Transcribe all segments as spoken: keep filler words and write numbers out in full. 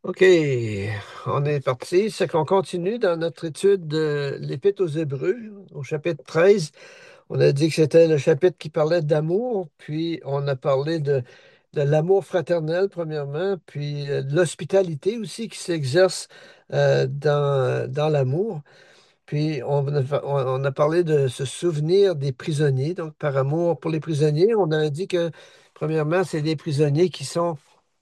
OK, on est parti. C'est qu'on continue dans notre étude de l'Épître aux Hébreux, au chapitre treize. On a dit que c'était le chapitre qui parlait d'amour, puis on a parlé de, de l'amour fraternel, premièrement, puis euh, de l'hospitalité aussi qui s'exerce euh, dans, dans l'amour. Puis on a, fa- on on a parlé de se souvenir des prisonniers, donc par amour pour les prisonniers. On a dit que, premièrement, c'est des prisonniers qui sont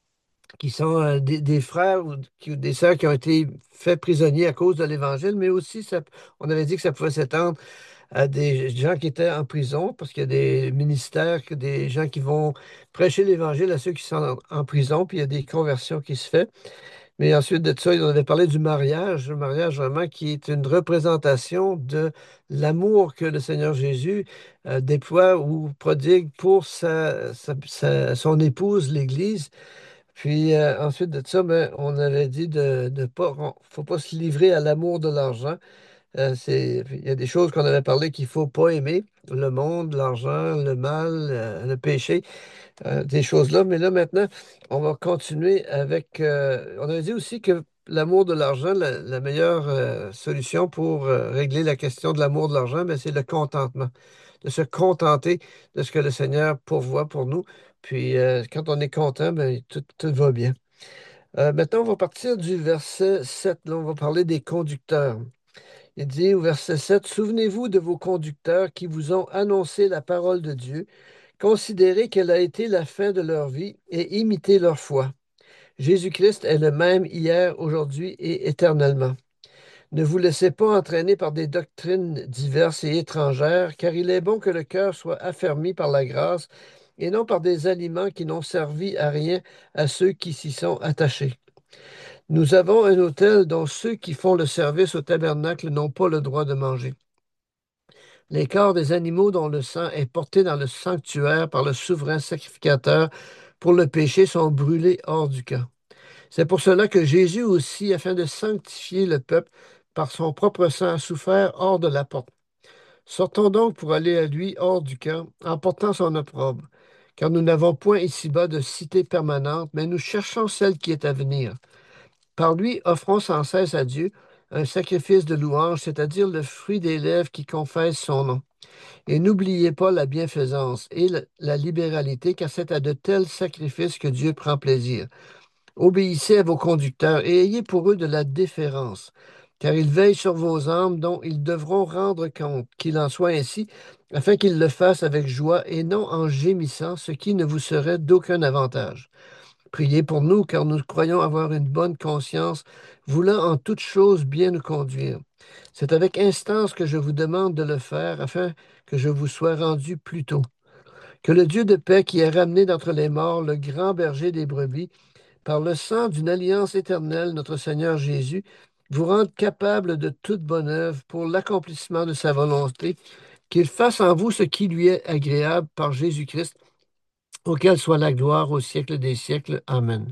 qui sont euh, des, des frères ou, qui- ou des sœurs qui ont été faits prisonniers à cause de l'Évangile, mais aussi, ça, on avait dit que ça pouvait s'étendre à des gens qui étaient en prison, parce qu'il y a des ministères, que des gens qui vont prêcher l'Évangile à ceux qui sont en, en prison, puis il y a des conversions qui se font. Mais ensuite de ça, on avait parlé du mariage, le mariage vraiment qui est une représentation de l'amour que le Seigneur Jésus euh, déploie ou prodigue pour sa, sa- sa- son épouse, l'Église. Puis euh, ensuite de ça, ben, on avait dit de ne pas, on- faut pas se livrer à l'amour de l'argent. Euh, c'est, il y a des choses qu'on avait parlé qu'il faut pas aimer, le monde, l'argent, le mal, euh, le péché, euh, des choses-là. Mais là maintenant, on va continuer avec. Euh, on avait dit aussi que l'amour de l'argent, la, la meilleure euh, solution pour euh, régler la question de l'amour de l'argent, ben, c'est le contentement, de se contenter de ce que le Seigneur pourvoit pour nous. Puis euh, quand on est content, ben, tout, tout va bien. Euh, maintenant, on va partir du verset sept. Là, on va parler des conducteurs. Il dit au verset sept, souvenez-vous de vos conducteurs qui vous ont annoncé la parole de Dieu. Considérez quelle a été la fin de leur vie et imitez leur foi. Jésus-Christ est le même hier, aujourd'hui et éternellement. Ne vous laissez pas entraîner par des doctrines diverses et étrangères, car il est bon que le cœur soit affermi par la grâce et non par des aliments qui n'ont servi à rien à ceux qui s'y sont attachés. Nous avons un autel dont ceux qui font le service au tabernacle n'ont pas le droit de manger. Les corps des animaux dont le sang est porté dans le sanctuaire par le souverain sacrificateur pour le péché sont brûlés hors du camp. C'est pour cela que Jésus aussi, afin de sanctifier le peuple par son propre sang, a souffert hors de la porte. Sortons donc pour aller à lui hors du camp, en portant son opprobre, car nous n'avons point ici-bas de cité permanente, mais nous cherchons celle qui est à venir. Par lui, offrons sans cesse à Dieu un sacrifice de louange, c'est-à-dire le fruit des lèvres qui confessent son nom. Et n'oubliez pas la bienfaisance et la la libéralité, car c'est à de tels sacrifices que Dieu prend plaisir. Obéissez à vos conducteurs et ayez pour eux de la déférence, car ils veillent sur vos âmes dont ils devront rendre compte, qu'il en soit ainsi, afin qu'ils le fassent avec joie et non en gémissant, ce qui ne vous serait d'aucun avantage. Priez pour nous, car nous croyons avoir une bonne conscience, voulant en toutes choses bien nous conduire. C'est avec instance que je vous demande de le faire, afin que je vous sois rendu plus tôt. Que le Dieu de paix qui a ramené d'entre les morts le grand berger des brebis, par le sang d'une alliance éternelle, notre Seigneur Jésus, vous rende capable de toute bonne œuvre pour l'accomplissement de sa volonté, qu'il fasse en vous ce qui lui est agréable par Jésus-Christ, auquel soit la gloire au siècle des siècles. Amen.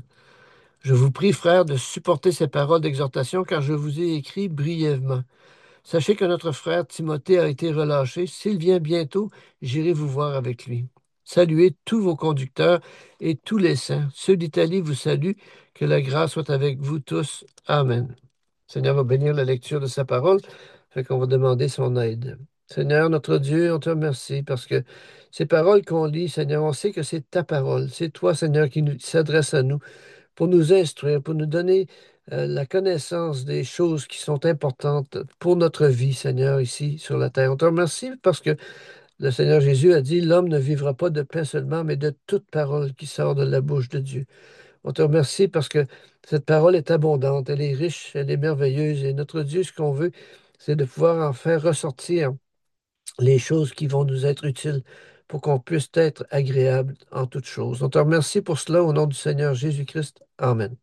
Je vous prie, frères, de supporter ces paroles d'exhortation, car je vous ai écrit brièvement. Sachez que notre frère Timothée a été relâché. S'il vient bientôt, j'irai vous voir avec lui. Saluez tous vos conducteurs et tous les saints. Ceux d'Italie vous saluent. Que la grâce soit avec vous tous. Amen. Le Seigneur va bénir la lecture de sa parole. Fait qu'on va demander son aide. Seigneur, notre Dieu, on te remercie parce que ces paroles qu'on lit, Seigneur, on sait que c'est ta parole. C'est toi, Seigneur, qui nous- qui s'adresse à nous pour nous instruire, pour nous donner euh, la connaissance des choses qui sont importantes pour notre vie, Seigneur, ici sur la terre. On te remercie parce que le Seigneur Jésus a dit, l'homme ne vivra pas de pain seulement, mais de toute parole qui sort de la bouche de Dieu. On te remercie parce que cette parole est abondante, elle est riche, elle est merveilleuse. Et notre Dieu, ce qu'on veut, c'est de pouvoir en faire ressortir les choses qui vont nous être utiles pour qu'on puisse être agréable en toutes choses. On te remercie pour cela au nom du Seigneur Jésus-Christ. Amen.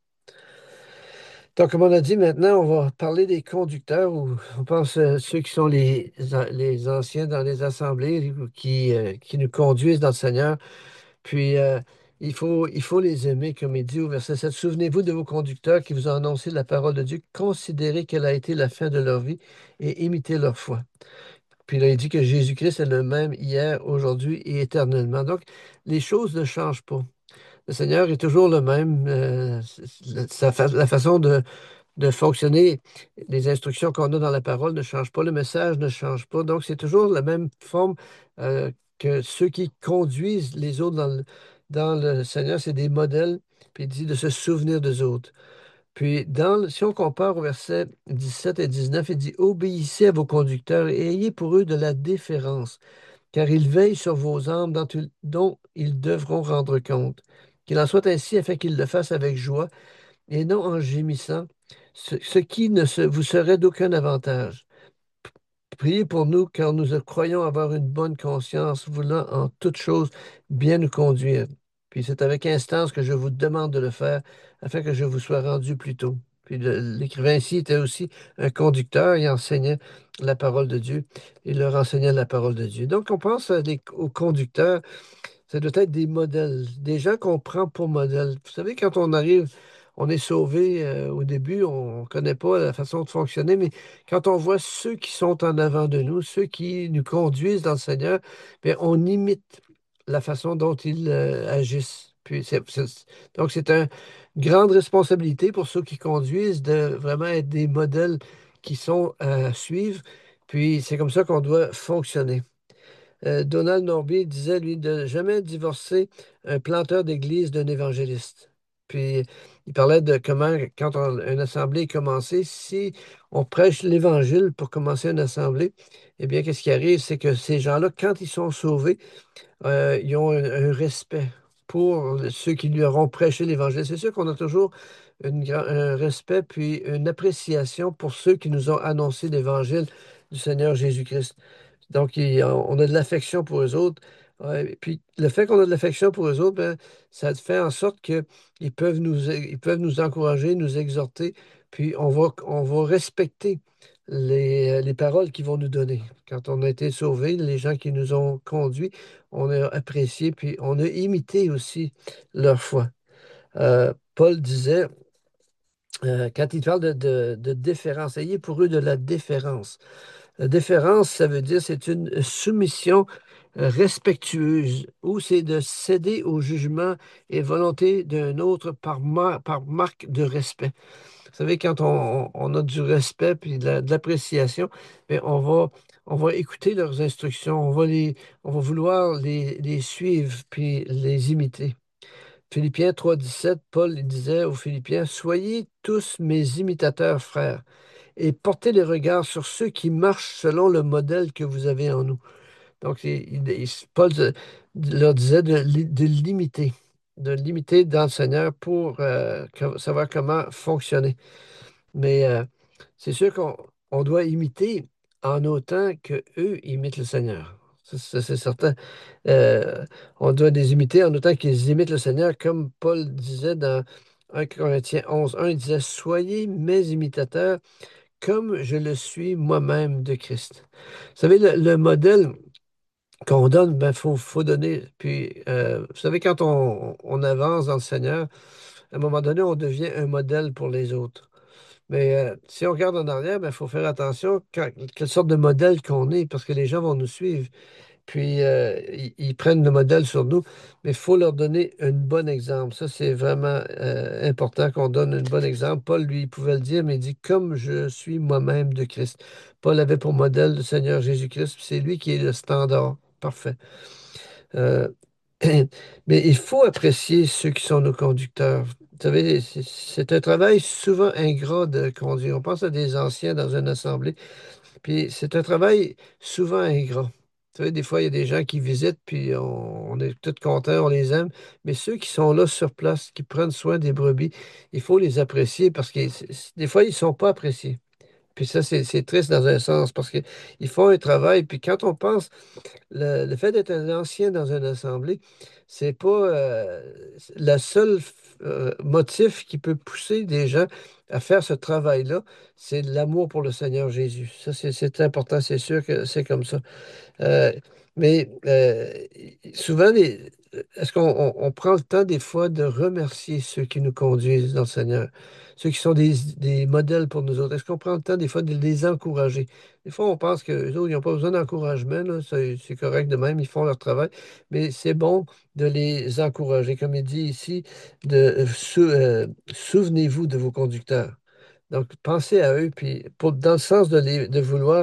Donc, comme on a dit, maintenant, on va parler des conducteurs, ou on pense à ceux qui sont les, les anciens dans les assemblées, ou qui, euh, qui nous conduisent dans le Seigneur. Puis, euh, il faut, il faut les aimer, comme il dit au verset sept. Souvenez-vous de vos conducteurs qui vous ont annoncé la parole de Dieu. Considérez quelle a été la fin de leur vie et imitez leur foi. Puis là, il dit que Jésus-Christ est le même hier, aujourd'hui et éternellement. Donc, les choses ne changent pas. Le Seigneur est toujours le même. Euh, c'est- c'est- sa fa- la façon de, de fonctionner, les instructions qu'on a dans la parole ne changent pas, le message ne change pas. Donc, c'est toujours la même forme euh, que ceux qui conduisent les autres dans le, dans le Seigneur, c'est des modèles, puis il dit de se souvenir des autres. Puis, dans, le- si on compare au verset dix-sept et dix-neuf, il dit, obéissez à vos conducteurs et ayez pour eux de la déférence, car ils veillent sur vos âmes dont, ils dont ils devront rendre compte. Qu'il en soit ainsi afin qu'ils le fassent avec joie et non en gémissant, ce, ce qui ne se- vous serait d'aucun avantage. Priez pour nous, car nous croyons avoir une bonne conscience, voulant en toutes choses bien nous conduire. Puis c'est avec instance que je vous demande de le faire, afin que je vous sois rendu plus tôt. Puis le- l'écrivain ici était aussi un conducteur, il enseignait la parole de Dieu, il leur enseignait la parole de Dieu. Donc on pense à des- aux conducteurs, ça doit être des modèles, des gens qu'on prend pour modèle. Vous savez, quand on arrive, on est sauvé euh, au début, on ne connaît pas la façon de fonctionner, mais quand on voit ceux qui sont en avant de nous, ceux qui nous conduisent dans le Seigneur, bien, on imite la façon dont ils euh, agissent. Puis c'est- c'est- donc, c'est une grande responsabilité pour ceux qui conduisent de vraiment être des modèles qui sont à suivre. Puis c'est comme ça qu'on doit fonctionner. Euh, Donald Norby disait, lui, de jamais divorcer un planteur d'église d'un évangéliste. Puis, il parlait de comment, quand on- une assemblée est commencée, si on prêche l'évangile pour commencer une assemblée, eh bien, qu'est-ce qui arrive? C'est que ces gens-là, quand ils sont sauvés, euh, ils ont un, un respect pour ceux qui lui auront prêché l'Évangile. C'est sûr qu'on a toujours une gra- un respect puis une appréciation pour ceux qui nous ont annoncé l'Évangile du Seigneur Jésus-Christ. Donc, il- on a de l'affection pour eux autres. Ouais, et puis, le fait qu'on a de l'affection pour eux autres, ben, ça fait en sorte qu'ils peuvent nous, ils peuvent nous encourager, nous exhorter, puis on va, on va respecter les, les paroles qu'ils vont nous donner. Quand on a été sauvés, les gens qui nous ont conduits, on a apprécié, puis on a imité aussi leur foi. Euh, Paul disait, euh, quand il parle de, de, de déférence, ayez pour eux de la déférence. La déférence, ça veut dire c'est une soumission euh, respectueuse ou c'est de céder au jugement et volonté d'un autre par, mar- par marque de respect. Vous savez, quand on, on a du respect puis de la- de l'appréciation, bien, on va, on va écouter leurs instructions, on va les, on va vouloir les, les suivre puis les imiter. Philippiens trois dix-sept, Paul il disait aux Philippiens, soyez tous mes imitateurs, frères, et portez les regards sur ceux qui marchent selon le modèle que vous avez en nous. Donc, il- il- il- Paul euh, leur disait de, li- de l'imiter, de l'imiter dans le Seigneur pour euh, co- savoir comment fonctionner. Mais euh, c'est sûr qu'on on doit imiter en autant que eux imitent le Seigneur. Ça, ça, c'est certain. Euh, on doit les imiter en autant qu'ils imitent le Seigneur, comme Paul disait dans un Corinthiens onze un, il disait, soyez mes imitateurs comme je le suis moi-même de Christ. Vous savez, le, le modèle qu'on donne, ben, faut, faut donner. Puis, euh, vous savez, quand on, on avance dans le Seigneur, à un moment donné, on devient un modèle pour les autres. Mais euh, si on regarde en arrière, il faut faire attention quand- quelle sorte de modèle qu'on est, parce que les gens vont nous suivre. Puis, euh, ils, ils prennent le modèle sur nous, mais il faut leur donner un bon exemple. Ça, c'est vraiment euh, important qu'on donne un bon exemple. Paul, lui, il pouvait le dire, mais il dit, comme je suis moi-même de Christ. Paul avait pour modèle le Seigneur Jésus-Christ, puis c'est lui qui est le standard parfait. Euh, mais il faut apprécier ceux qui sont nos conducteurs. Vous savez, c'est c'est un travail souvent ingrat de conduire. On pense à des anciens dans une assemblée. Puis c'est un travail souvent ingrat. Tu sais, des fois, il y a des gens qui visitent, puis on, on est tous contents, on les aime. Mais ceux qui sont là sur place, qui prennent soin des brebis, il faut les apprécier parce que c'est- c'est- des fois, ils ne sont pas appréciés. Puis ça, c'est c'est triste dans un sens parce qu'ils font un travail. Puis quand on pense, le, le fait d'être un ancien dans une assemblée, c'est pas euh, la seule euh, motif qui peut pousser des gens à faire ce travail-là, c'est l'amour pour le Seigneur Jésus. Ça, c'est c'est important, c'est sûr que c'est comme ça. Euh, Mais euh, souvent, les- est-ce qu'on on- on prend le temps des fois de remercier ceux qui nous conduisent dans le Seigneur, ceux qui sont des, des modèles pour nous autres? Est-ce qu'on prend le temps des fois de les encourager? Des fois, on pense que les autres, ils n'ont pas besoin d'encouragement, là, c'est c'est correct de même, ils font leur travail, mais c'est bon de les encourager. Comme il dit ici, de, euh, sou- euh, souvenez-vous de vos conducteurs. Donc, pensez à eux, puis pour, dans le sens de, les, de vouloir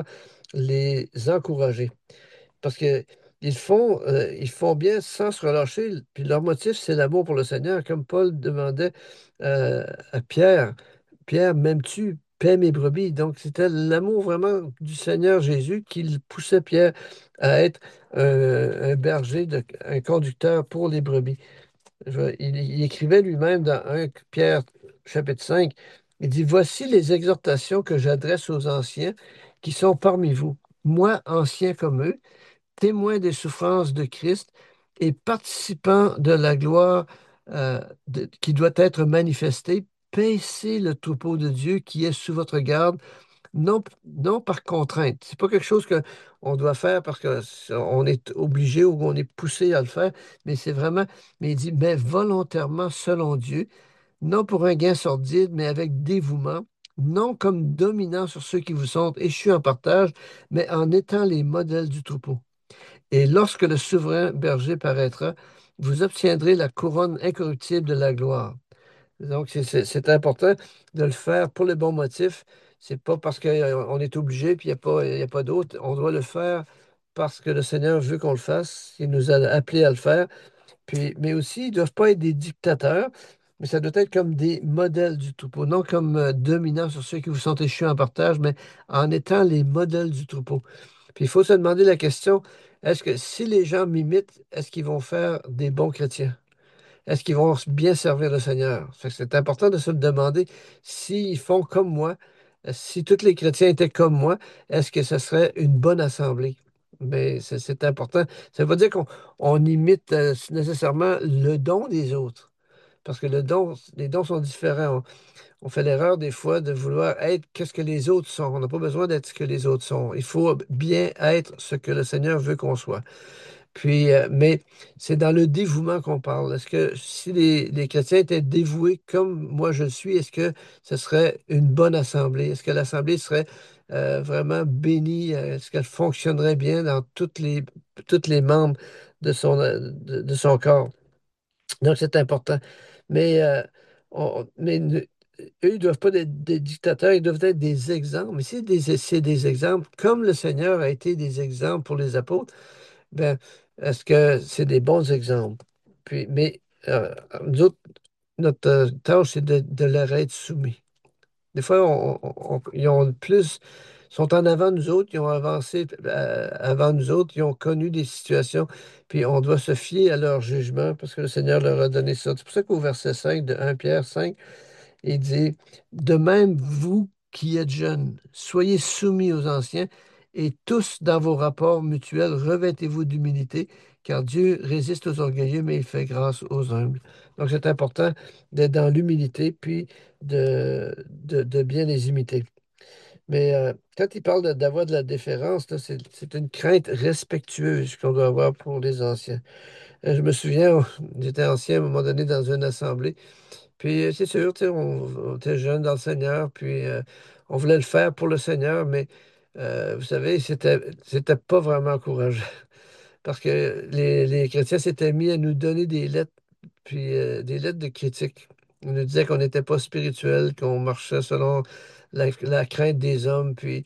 les encourager. Parce que ils font, euh, ils font bien sans se relâcher. Puis leur motif, c'est l'amour pour le Seigneur. Comme Paul demandait euh, à Pierre, Pierre, m'aimes-tu? Paie mes brebis. Donc, c'était l'amour vraiment du Seigneur Jésus qui le poussait Pierre à être euh, un berger, de- un conducteur pour les brebis. Je- il, il écrivait lui-même dans un Pierre chapitre cinq, il dit, voici les exhortations que j'adresse aux anciens qui sont parmi vous. Moi, ancien comme eux, témoin des souffrances de Christ et participant de la gloire euh, de- qui doit être manifestée, paissez le troupeau de Dieu qui est sous votre garde, non, non par contrainte. C'est pas quelque chose que on doit faire parce qu'on est obligé ou on est poussé à le faire, mais c'est vraiment, mais il dit, mais volontairement selon Dieu, non pour un gain sordide, mais avec dévouement, non comme dominant sur ceux qui vous sont échus en partage, mais en étant les modèles du troupeau. Et lorsque le souverain berger paraîtra, vous obtiendrez la couronne incorruptible de la gloire. Donc, c'est c'est- c'est important de le faire pour le bon motif. C'est pas parce qu'on est obligé puis il n'y a pas, il y a pas d'autre. On doit le faire parce que le Seigneur veut qu'on le fasse. Il nous a appelés à le faire. Puis, mais aussi, ils ne doivent pas être des dictateurs, mais ça doit être comme des modèles du troupeau, non comme euh, dominants sur ceux qui vous sont échus en partage, mais en étant les modèles du troupeau. Puis il faut se demander la question, est-ce que si les gens m'imitent, est-ce qu'ils vont faire des bons chrétiens? Est-ce qu'ils vont bien servir le Seigneur? Fait que c'est important de se le demander. S'ils font comme moi, euh, si tous les chrétiens étaient comme moi, est-ce que ce serait une bonne assemblée? Mais c'est c'est important. Ça veut pas dire qu'on on imite euh, nécessairement le don des autres. Parce que le don, les dons sont différents. On, on fait l'erreur des fois de vouloir être qu'est-ce que les autres sont. On n'a pas besoin d'être ce que les autres sont. Il faut bien être ce que le Seigneur veut qu'on soit. Puis, euh, mais c'est dans le dévouement qu'on parle. Est-ce que si les, les chrétiens étaient dévoués comme moi je le suis, est-ce que ce serait une bonne assemblée? Est-ce que l'assemblée serait euh, vraiment bénie? Euh, Est-ce qu'elle fonctionnerait bien dans toutes les, toutes les membres de son, euh, de, de son corps? Donc, c'est important. Mais, euh, on- mais ne- eux, ils ne doivent pas être des dictateurs, ils doivent être des exemples. Mais si des, c'est des exemples, comme le Seigneur a été des exemples pour les apôtres, ben, est-ce que c'est des bons exemples? Puis, mais euh, nous autres, notre euh, tâche, c'est de, de leur être soumis. Des fois, on- on- on- ils ont plus, sont en avant de nous autres, ils ont avancé euh, avant nous autres, ils ont connu des situations, puis on doit se fier à leur jugement parce que le Seigneur leur a donné ça. C'est pour ça qu'au verset cinq de un Pierre cinq, il dit, de même, vous qui êtes jeunes, soyez soumis aux anciens et tous dans vos rapports mutuels, revêtez-vous d'humilité, car Dieu résiste aux orgueilleux, mais il fait grâce aux humbles. Donc, c'est important d'être dans l'humilité, puis de, de, de bien les imiter. Mais euh, quand il parle de- d'avoir de la déférence, là, c'est, c'est une crainte respectueuse qu'on doit avoir pour les anciens. Euh, Je me souviens, j'étais ancien à un moment donné dans une assemblée. Puis euh, c'est sûr, tu sais, on, on était jeunes dans le Seigneur, puis euh, on voulait le faire pour le Seigneur, mais euh, vous savez, c'était, c'était pas vraiment encourageant. Parce que les, les chrétiens s'étaient mis à nous donner des lettres, puis euh, des lettres de critique. Ils nous disaient qu'on n'était pas spirituel, qu'on marchait selon la, la crainte des hommes, puis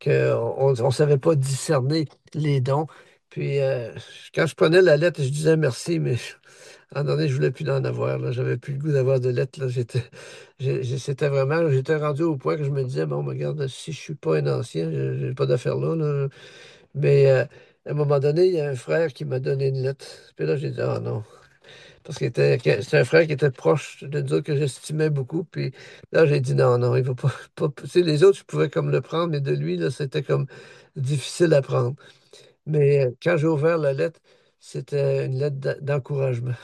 qu'on ne savait pas discerner les dons. Puis euh, quand je prenais la lettre, je disais merci, mais à un moment donné, je voulais plus d'en avoir. Là. J'avais plus le goût d'avoir de lettres. Là. J'étais, j'ai- j'ai- c'était vraiment, j'étais rendu au point que je me disais, bon, regarde, si je suis pas un ancien, je j'ai pas d'affaires là, là. Mais euh, à un moment donné, il y a un frère qui m'a donné une lettre. Puis là, j'ai dit, ah non. Parce que c'était un frère qui était proche de nous autres, que j'estimais beaucoup. Puis là, j'ai dit, non, non, il va pas, pas- Tu sais, les autres, je pouvais comme le prendre, mais de lui, là, c'était comme difficile à prendre. Mais euh, quand j'ai ouvert la lettre, c'était une lettre d'a- d'encouragement.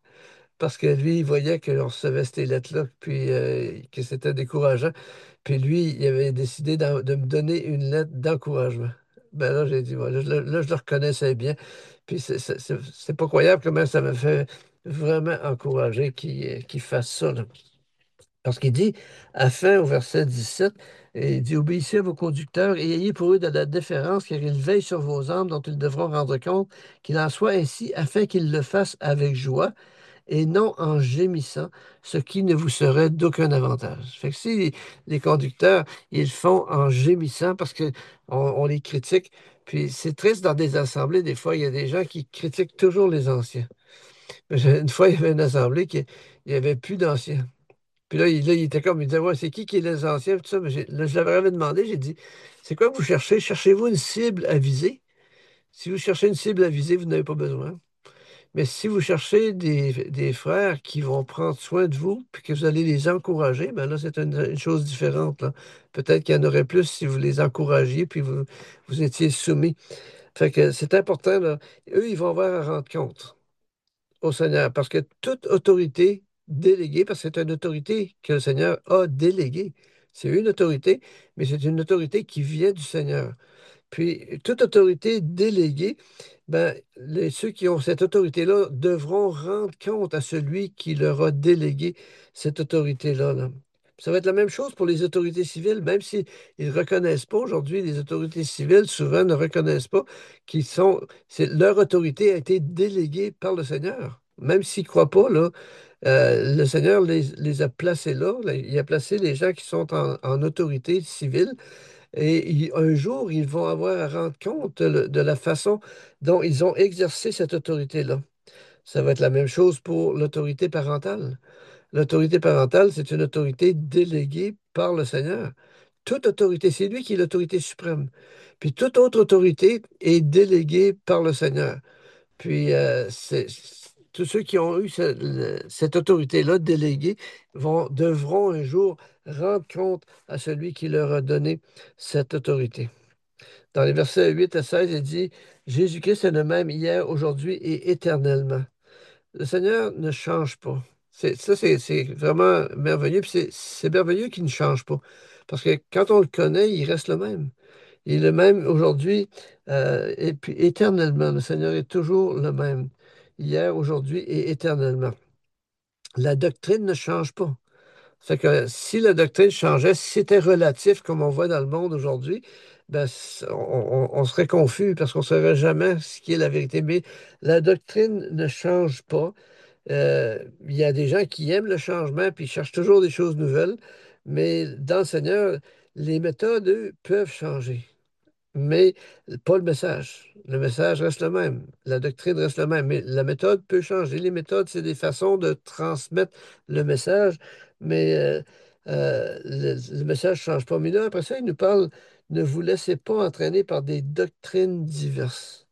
Parce que lui, il voyait qu'on recevait ces lettres-là, puis euh, que c'était décourageant. Puis lui, il avait décidé d'en- de me donner une lettre d'encouragement. Ben là, j'ai dit, voilà, là, là, je le reconnaissais bien. Puis c'est c'est- c'est- c'est pas croyable comment ça me fait vraiment encourager qu'il qu'il fasse ça, là. Parce qu'il dit, à fin, au verset dix-sept, il dit, obéissez à vos conducteurs et ayez pour eux de la déférence, car ils veillent sur vos âmes dont ils devront rendre compte, qu'il en soit ainsi, afin qu'ils le fassent avec joie et non en gémissant, ce qui ne vous serait d'aucun avantage. Fait que si les, les conducteurs, ils font en gémissant parce que on, on les critique, puis c'est triste dans des assemblées, des fois, il y a des gens qui critiquent toujours les anciens. J'ai- Une fois, il y avait une assemblée qui il n'y avait plus d'anciens. Puis là il, là, il était comme, il disait, ouais, c'est qui qui est les anciens, tout ça. Mais j'ai- là, je leur avais demandé, j'ai dit, c'est quoi que vous cherchez? Cherchez-vous une cible à viser? Si vous cherchez une cible à viser, vous n'avez pas besoin. Mais si vous cherchez des, des frères qui vont prendre soin de vous, puis que vous allez les encourager, ben là, c'est une, une chose différente, là. Peut-être qu'il y en aurait plus si vous les encouragiez, puis vous, vous étiez soumis. Fait que c'est important, là. Eux, ils vont avoir à rendre compte au Seigneur, parce que toute autorité déléguée, parce que c'est une autorité que le Seigneur a déléguée. C'est une autorité, mais c'est une autorité qui vient du Seigneur. Puis, toute autorité déléguée, ben, les- ceux qui ont cette autorité-là devront rendre compte à celui qui leur a délégué cette autorité-là, là. Ça va être la même chose pour les autorités civiles, même s'ils ne reconnaissent pas aujourd'hui, les autorités civiles souvent ne reconnaissent pas qu'ils sont, c'est, leur autorité a été déléguée par le Seigneur. Même s'ils ne croient pas, là, euh, le Seigneur les, les a placés là, là, il a placé les gens qui sont en, en autorité civile et il- un jour, ils vont avoir à rendre compte de, de la façon dont ils ont exercé cette autorité-là. Ça va être la même chose pour l'autorité parentale. L'autorité parentale, c'est une autorité déléguée par le Seigneur. Toute autorité, c'est lui qui est l'autorité suprême. Puis toute autre autorité est déléguée par le Seigneur. Puis euh, c'est- tous ceux qui ont eu ce- le- cette autorité-là déléguée vont, devront un jour rendre compte à celui qui leur a donné cette autorité. Dans les versets huit à seize, il dit, Jésus-Christ est le même hier, aujourd'hui et éternellement. Le Seigneur ne change pas. C'est, ça, c'est c'est vraiment merveilleux. Puis c'est c'est merveilleux qu'il ne change pas. Parce que quand on le connaît, il reste le même. Il est le même aujourd'hui euh, et puis éternellement. Le Seigneur est toujours le même. Hier, aujourd'hui et éternellement. La doctrine ne change pas. Fait que si la doctrine changeait, si c'était relatif comme on voit dans le monde aujourd'hui, ben, c- on, on- on serait confus parce qu'on ne saurait jamais ce qui est la vérité. Mais la doctrine ne change pas. Euh, Il y a des gens qui aiment le changement puis ils cherchent toujours des choses nouvelles. Mais dans le Seigneur, les méthodes, eux, peuvent changer mais pas le message. Le message reste le même. La doctrine reste la même, mais la méthode peut changer. Les méthodes, c'est des façons de transmettre le message, mais euh, euh, le, le message ne change pas. Mais là, après ça, il nous parle, ne vous laissez pas entraîner par des doctrines diverses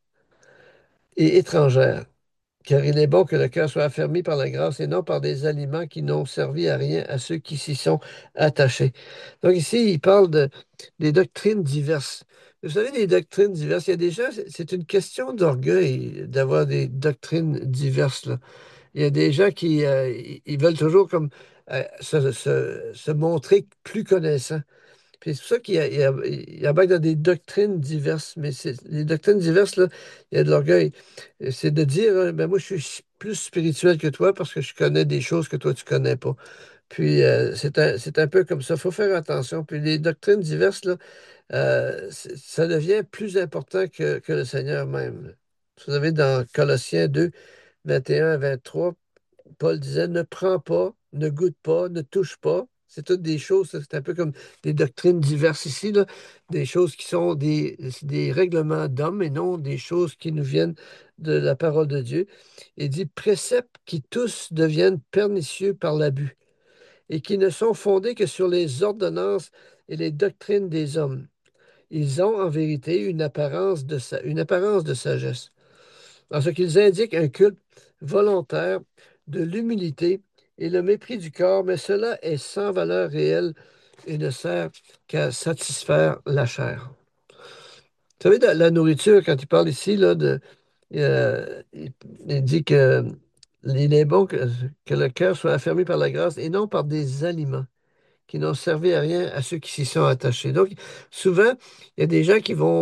et étrangères. Car il est bon que le cœur soit affermi par la grâce et non par des aliments qui n'ont servi à rien à ceux qui s'y sont attachés. Donc ici, il parle de, des doctrines diverses. Vous savez, les doctrines diverses, il y a déjà, c'est c'est une question d'orgueil d'avoir des doctrines diverses, là. Il y a des gens qui euh, ils ils veulent toujours comme euh, se, se- se montrer plus connaissants. Puis c'est pour ça qu'il y a, il y a, il y a bien dans des doctrines diverses, mais c'est, les doctrines diverses, là, il y a de l'orgueil. Et c'est de dire, euh, ben moi, je suis plus spirituel que toi parce que je connais des choses que toi, tu connais pas. Puis euh, c'est un, c'est un peu comme ça. Il faut faire attention. Puis les doctrines diverses, là, euh, c'est- ça devient plus important que, que le Seigneur même. Vous savez, dans Colossiens deux vingt et un à vingt-trois, Paul disait, ne prends pas, ne goûte pas, ne touche pas. C'est toutes des choses, c'est un peu comme des doctrines diverses ici, là, des choses qui sont des, des règlements d'hommes et non des choses qui nous viennent de la parole de Dieu. Il dit, préceptes qui tous deviennent pernicieux par l'abus et qui ne sont fondés que sur les ordonnances et les doctrines des hommes. Ils ont en vérité une apparence de, sa- une apparence de sagesse en ce qu'ils indiquent un culte volontaire de l'humilité et le mépris du corps, mais cela est sans valeur réelle et ne sert qu'à satisfaire la chair. Vous savez, de la nourriture, quand il parle ici, là, de, euh, il, il dit que il est bon que, que le cœur soit affermi par la grâce et non par des aliments qui n'ont servi à rien à ceux qui s'y sont attachés. Donc, souvent, il y a des gens qui vont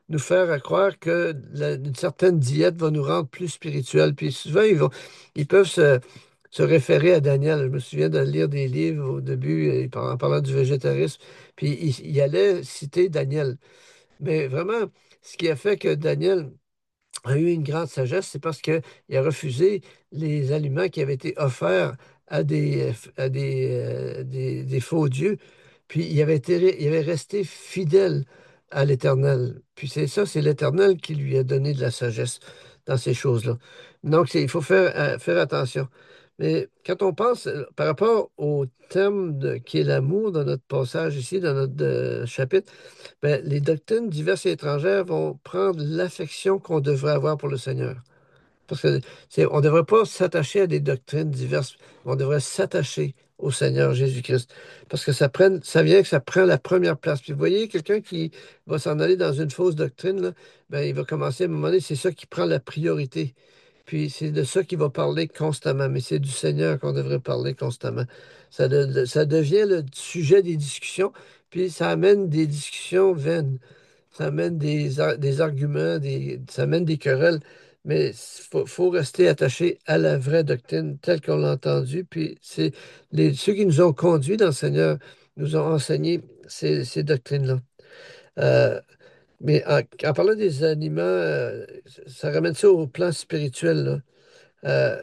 nous faire à croire que la- une certaine diète va nous rendre plus spirituels. Puis souvent, ils vont, ils peuvent se, se référer à Daniel. Je me souviens de lire des livres au début, euh, par- en parlant du végétarisme, puis il, il allait citer Daniel. Mais vraiment, ce qui a fait que Daniel a eu une grande sagesse, c'est parce qu'il a refusé les aliments qui avaient été offerts à des, à des, euh, des, des faux dieux. Puis il avait été, il avait resté fidèle à l'Éternel. Puis c'est ça, c'est l'Éternel qui lui a donné de la sagesse dans ces choses-là. Donc, c'est- il faut faire, euh, faire attention. Mais quand on pense euh, par rapport au terme de- qui est l'amour dans notre passage ici, dans notre euh, chapitre, ben, les doctrines diverses et étrangères vont prendre l'affection qu'on devrait avoir pour le Seigneur. Parce que c'est, on ne devrait pas s'attacher à des doctrines diverses, on devrait s'attacher au Seigneur Jésus-Christ. Parce que ça, prenne, ça vient que ça prend la première place. Puis vous voyez, quelqu'un qui va s'en aller dans une fausse doctrine, là, ben, il va commencer à un moment donné, c'est ça qui prend la priorité. Puis c'est de ça qu'il va parler constamment, mais c'est du Seigneur qu'on devrait parler constamment. Ça, de- ça devient le sujet des discussions, puis ça amène des discussions vaines. Ça amène des, ar- des arguments, des, ça amène des querelles, mais il faut, faut rester attaché à la vraie doctrine telle qu'on l'a entendue. Puis c'est les, ceux qui nous ont conduits dans le Seigneur nous ont enseigné ces, ces doctrines-là. Euh, mais en, en parlant des aliments, euh, ça ramène ça au plan spirituel, là. Euh,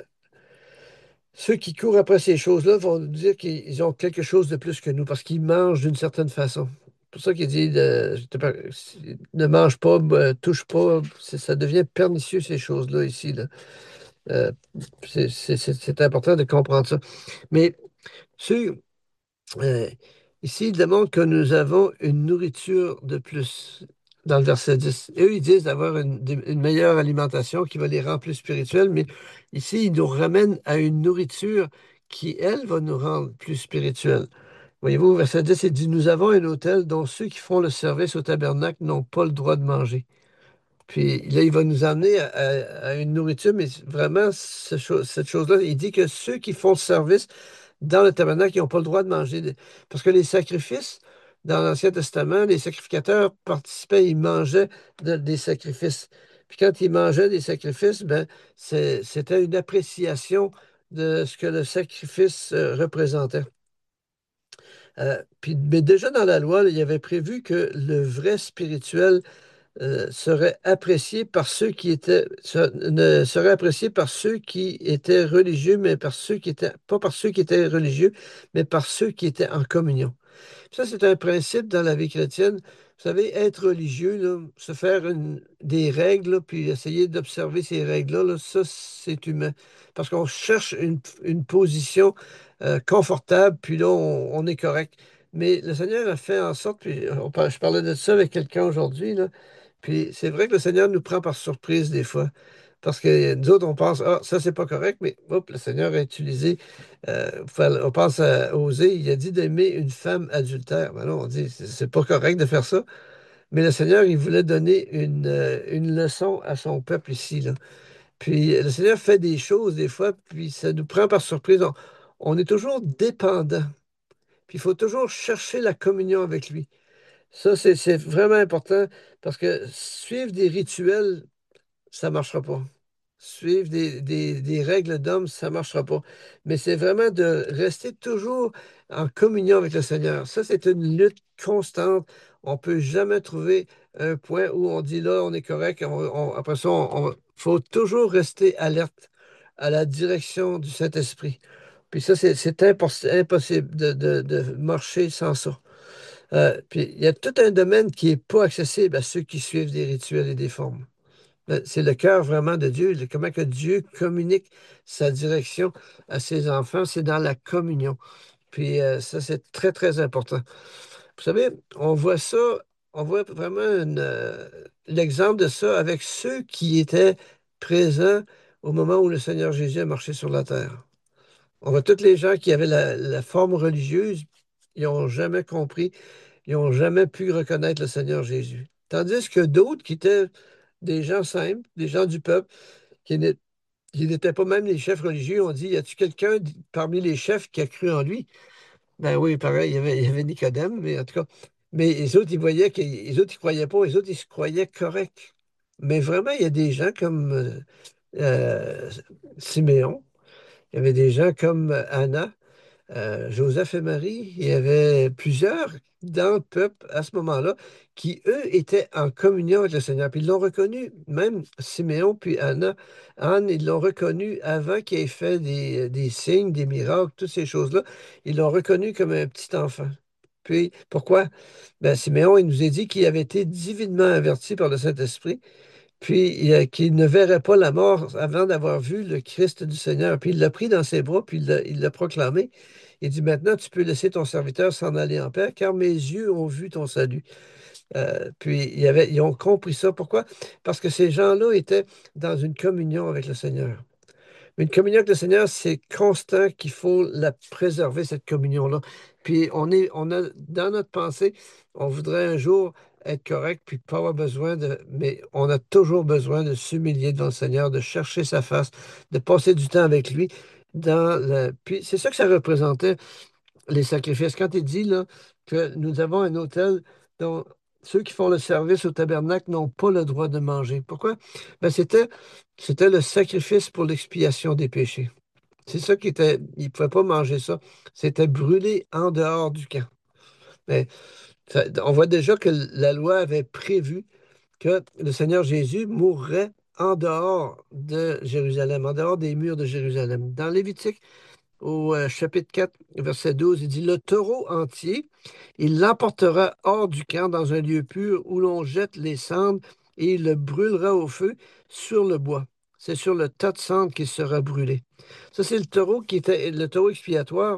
Ceux qui courent après ces choses-là vont nous dire qu'ils ont quelque chose de plus que nous parce qu'ils mangent d'une certaine façon. C'est pour ça qu'il dit de- je te par- ne mange pas, euh, touche pas. C'est- Ça devient pernicieux, ces choses-là ici, là. Euh, c'est c'est- c'est- c'est important de comprendre ça. Mais ceux, euh, ici, il demande que nous avons une nourriture de plus dans le verset dix. Eux, ils disent d'avoir une, des- une meilleure alimentation qui va les rendre plus spirituels, mais ici, ils nous ramènent à une nourriture qui, elle, va nous rendre plus spirituels. Voyez-vous, verset dix, il dit, nous avons un hôtel dont ceux qui font le service au tabernacle n'ont pas le droit de manger. Puis là, il va nous amener à, à- à une nourriture, mais vraiment, ce cho- cette chose-là, il dit que ceux qui font le service dans le tabernacle, ils n'ont pas le droit de manger. de- Parce que les sacrifices, dans l'Ancien Testament, les sacrificateurs participaient, ils mangeaient de- des sacrifices. Puis quand ils mangeaient des sacrifices, ben, c'est- c'était une appréciation de ce que le sacrifice euh, représentait. Euh, puis, mais déjà dans la loi, là, il y avait prévu que le vrai spirituel euh, serait apprécié par ceux qui étaient, se- ne serait apprécié par ceux qui étaient religieux, mais par ceux qui étaient, pas par ceux qui étaient religieux, mais par ceux qui étaient en communion. Ça, c'est un principe dans la vie chrétienne. Vous savez, être religieux, là, se faire une- des règles, là, puis essayer d'observer ces règles-là, là, ça, c'est humain. Parce qu'on cherche une, une position euh, confortable, puis là, on, on est correct. Mais le Seigneur a fait en sorte, puis on par- je parlais de ça avec quelqu'un aujourd'hui, là, puis c'est vrai que le Seigneur nous prend par surprise des fois. Parce que nous autres, on pense, ah, ça, c'est pas correct, mais hop, le Seigneur a utilisé, euh, enfin, on pense à Osée, il a dit d'aimer une femme adultère. Ben non, on dit, c'est c'est pas correct de faire ça. Mais le Seigneur, il voulait donner une, euh, une leçon à son peuple ici, là. Puis le Seigneur fait des choses des fois, puis ça nous prend par surprise. On, on est toujours dépendant. Puis il faut toujours chercher la communion avec lui. Ça, c'est c'est vraiment important parce que suivre des rituels, ça ne marchera pas. Suivre des, des- des règles d'homme, ça ne marchera pas. Mais c'est vraiment de rester toujours en communion avec le Seigneur. Ça, c'est une lutte constante. On ne peut jamais trouver un point où on dit là, on est correct. On- on- après ça, il faut toujours rester alerte à la direction du Saint-Esprit. Puis ça, c'est c'est impos- impossible de, de- de marcher sans ça. Euh, puis il y a tout un domaine qui n'est pas accessible à ceux qui suivent des rituels et des formes. Euh, C'est le cœur vraiment de Dieu, le- comment que Dieu communique sa direction à ses enfants, c'est dans la communion. Puis euh, ça, c'est très, très important. Vous savez, on voit ça, on voit vraiment une, euh, l'exemple de ça avec ceux qui étaient présents au moment où le Seigneur Jésus a marché sur la terre. On voit tous les gens qui avaient la, la forme religieuse, ils n'ont jamais compris, ils n'ont jamais pu reconnaître le Seigneur Jésus. Tandis que d'autres qui étaient des gens simples, des gens du peuple, qui n'est- qui n'étaient pas même les chefs religieux, ont dit, y a-t-il quelqu'un parmi les chefs qui a cru en lui? Ben oui, pareil, il y avait, il y avait Nicodème, mais en tout cas. Mais les autres, ils voyaient que les autres, ils croyaient pas, les autres, ils se croyaient corrects. Mais vraiment, il y a des gens comme euh, euh, Siméon, il y avait des gens comme Anna, euh, Joseph et Marie, il y avait plusieurs dans le peuple à ce moment-là qui, eux, étaient en communion avec le Seigneur. Puis ils l'ont reconnu, même Siméon puis Anna. Anne, ils l'ont reconnu avant qu'il ait fait des, des signes, des miracles, toutes ces choses-là. Ils l'ont reconnu comme un petit enfant. Puis, pourquoi? Ben, Siméon, il nous a dit qu'il avait été divinement averti par le Saint-Esprit, puis euh, qu'il ne verrait pas la mort avant d'avoir vu le Christ du Seigneur. Puis il l'a pris dans ses bras, puis il l'a il l'a proclamé. Il dit, maintenant, tu peux laisser ton serviteur s'en aller en paix, car mes yeux ont vu ton salut. Euh, puis il y avait, ils ont compris ça. Pourquoi? Parce que ces gens-là étaient dans une communion avec le Seigneur. Une communion avec le Seigneur, c'est constant qu'il faut la préserver, cette communion-là. Puis on est, on a dans notre pensée, on voudrait un jour être correct, puis pas avoir besoin de, mais on a toujours besoin de s'humilier devant le Seigneur, de chercher sa face, de passer du temps avec lui. Dans le... Puis c'est ça que ça représentait, les sacrifices. Quand il dit là, que nous avons un autel dont ceux qui font le service au tabernacle n'ont pas le droit de manger. Pourquoi? Ben, c'était, c'était le sacrifice pour l'expiation des péchés. C'est ça qui était. Ils ne pouvaient pas manger ça. C'était brûlé en dehors du camp. Mais ça- on voit déjà que la loi avait prévu que le Seigneur Jésus mourrait en dehors de Jérusalem, en dehors des murs de Jérusalem. Dans Lévitique, au euh, chapitre quatre, verset douze, il dit, le taureau entier, il l'emportera hors du camp dans un lieu pur où l'on jette les cendres et il le brûlera au feu sur le bois. C'est sur le tas de cendres qu'il sera brûlé. Ça, c'est le taureau qui était le taureau expiatoire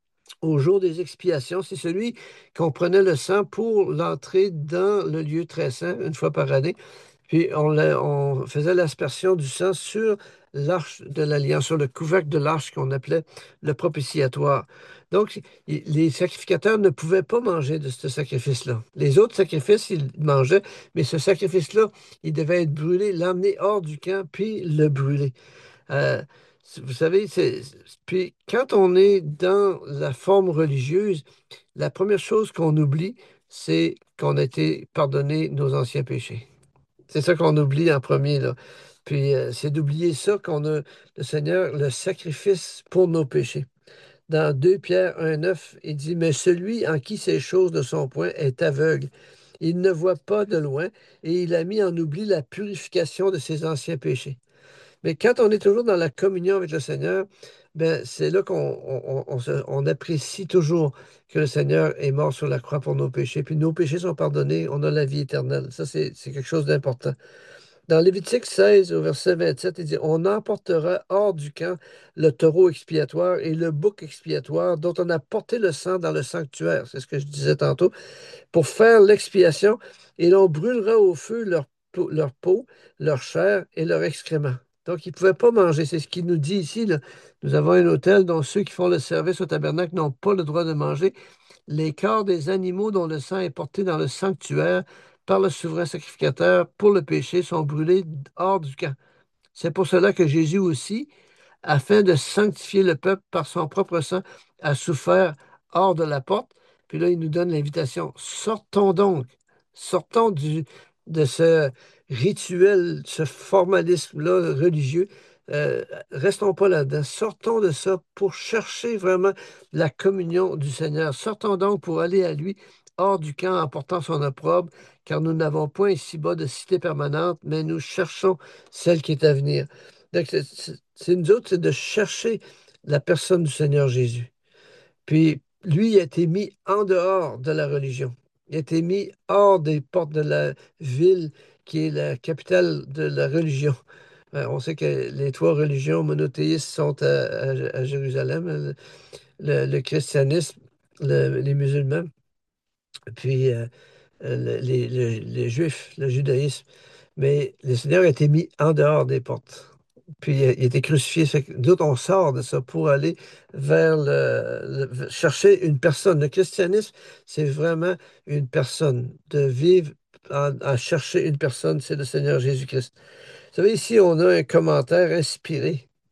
au jour des expiations. C'est celui qu'on prenait le sang pour l'entrée dans le lieu très saint une fois par année. Puis on, la- on faisait l'aspersion du sang sur l'arche de l'Alliance, sur le couvercle de l'arche qu'on appelait le propitiatoire. Donc, i- les sacrificateurs ne pouvaient pas manger de ce sacrifice-là. Les autres sacrifices, ils mangeaient, mais ce sacrifice-là, il devait être brûlé, l'emmener hors du camp, puis le brûler. Euh, vous savez, c'est, puis quand on est dans la forme religieuse, la première chose qu'on oublie, c'est qu'on a été pardonné nos anciens péchés. C'est ça qu'on oublie en premier, là. Puis euh, c'est d'oublier ça qu'on a, le Seigneur, le sacrifice pour nos péchés. Dans deux Pierre un neuf, il dit, mais celui en qui ces choses ne sont point est aveugle. Il ne voit pas de loin et il a mis en oubli la purification de ses anciens péchés. Mais quand on est toujours dans la communion avec le Seigneur, ben, c'est là qu'on on, on- on se- on apprécie toujours que le Seigneur est mort sur la croix pour nos péchés, puis nos péchés sont pardonnés, on a la vie éternelle. Ça, c'est c'est quelque chose d'important. Dans Lévitique seize, au verset vingt-sept, il dit, on emportera hors du camp le taureau expiatoire et le bouc expiatoire dont on a porté le sang dans le sanctuaire. C'est ce que je disais tantôt pour faire l'expiation, et l'on brûlera au feu leur peau, leur peau, leur chair et leur excrément. Donc, ils ne pouvaient pas manger. C'est ce qu'il nous dit ici, là. Nous avons un hôtel dont ceux qui font le service au tabernacle n'ont pas le droit de manger les corps des animaux dont le sang est porté dans le sanctuaire par le souverain sacrificateur pour le péché sont brûlés hors du camp. C'est pour cela que Jésus aussi, afin de sanctifier le peuple par son propre sang, a souffert hors de la porte. Puis là, il nous donne l'invitation. Sortons donc, sortons du, de ce rituel, ce formalisme-là religieux. Euh, restons pas là-dedans. Sortons de ça pour chercher vraiment la communion du Seigneur. Sortons donc pour aller à lui hors du camp en portant son opprobre, car nous n'avons point ici-bas de cité permanente, mais nous cherchons celle qui est à venir. Donc, c'est c'est- c'est nous autres, c'est de chercher la personne du Seigneur Jésus. Puis, lui, il a été mis en dehors de la religion. Il a été mis hors des portes de la ville qui est la capitale de la religion. Euh, on sait que les trois religions monothéistes sont à, à- à Jérusalem, le, le- le christianisme, le- les musulmans, puis euh, le- les, les- les juifs, le judaïsme. Mais le Seigneur a été mis en dehors des portes. Puis il a, il a été crucifié. Fait que nous autres, on sort de ça pour aller vers le, le- chercher une personne. Le christianisme, c'est vraiment une personne. De vivre en, en chercher une personne, c'est le Seigneur Jésus-Christ. Vous savez, ici, on a un commentaire inspiré.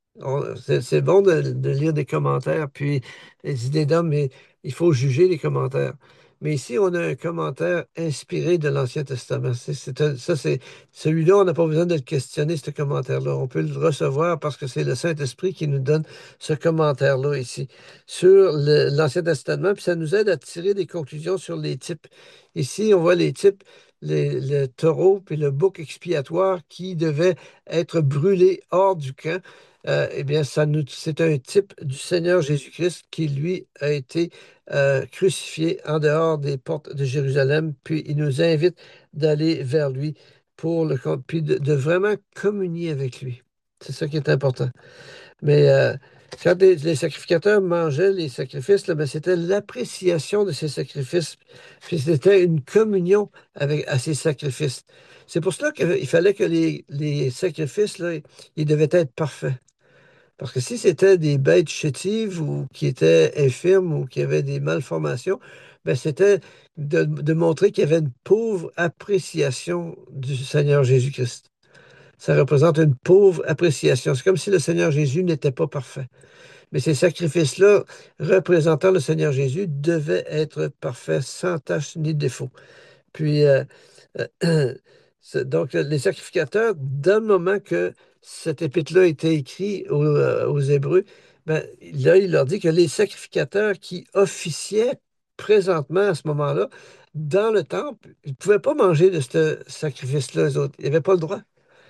On- C'est c'est bon de, de lire des commentaires, puis les idées d'hommes, mais il faut juger les commentaires. Mais ici, on a un commentaire inspiré de l'Ancien Testament. C'est, c'est un- ça, c'est, celui-là, on n'a pas besoin de le questionner, ce commentaire-là. On peut le recevoir parce que c'est le Saint-Esprit qui nous donne ce commentaire-là ici sur le- l'Ancien Testament, puis ça nous aide à tirer des conclusions sur les types. Ici, on voit les types, les- le taureau, puis le bouc expiatoire qui devait être brûlé hors du camp. Euh, eh bien, ça nous, c'est un type du Seigneur Jésus-Christ qui, lui, a été euh, crucifié en dehors des portes de Jérusalem, puis il nous invite d'aller vers lui pour le, com- puis de, de vraiment communier avec lui. C'est ça qui est important. Mais euh, quand les, les sacrificateurs mangeaient les sacrifices, là, ben, c'était l'appréciation de ces sacrifices, puis c'était une communion avec, à ces sacrifices. C'est pour cela qu'il fallait que les, les sacrifices, là, ils devaient être parfaits. Parce que si c'était des bêtes chétives ou qui étaient infirmes ou qui avaient des malformations, ben c'était de, de montrer qu'il y avait une pauvre appréciation du Seigneur Jésus-Christ. Ça représente une pauvre appréciation. C'est comme si le Seigneur Jésus n'était pas parfait. Mais ces sacrifices-là, représentant le Seigneur Jésus, devaient être parfaits, sans tache ni défaut. Puis, euh, euh, c'est- donc, euh, les sacrificateurs, dans le moment que cet épître-là a été écrit aux, euh, aux Hébreux, ben, là, il leur dit que les sacrificateurs qui officiaient présentement à ce moment-là dans le temple, ils ne pouvaient pas manger de ce sacrifice-là, eux autres. Ils n'avaient pas le droit.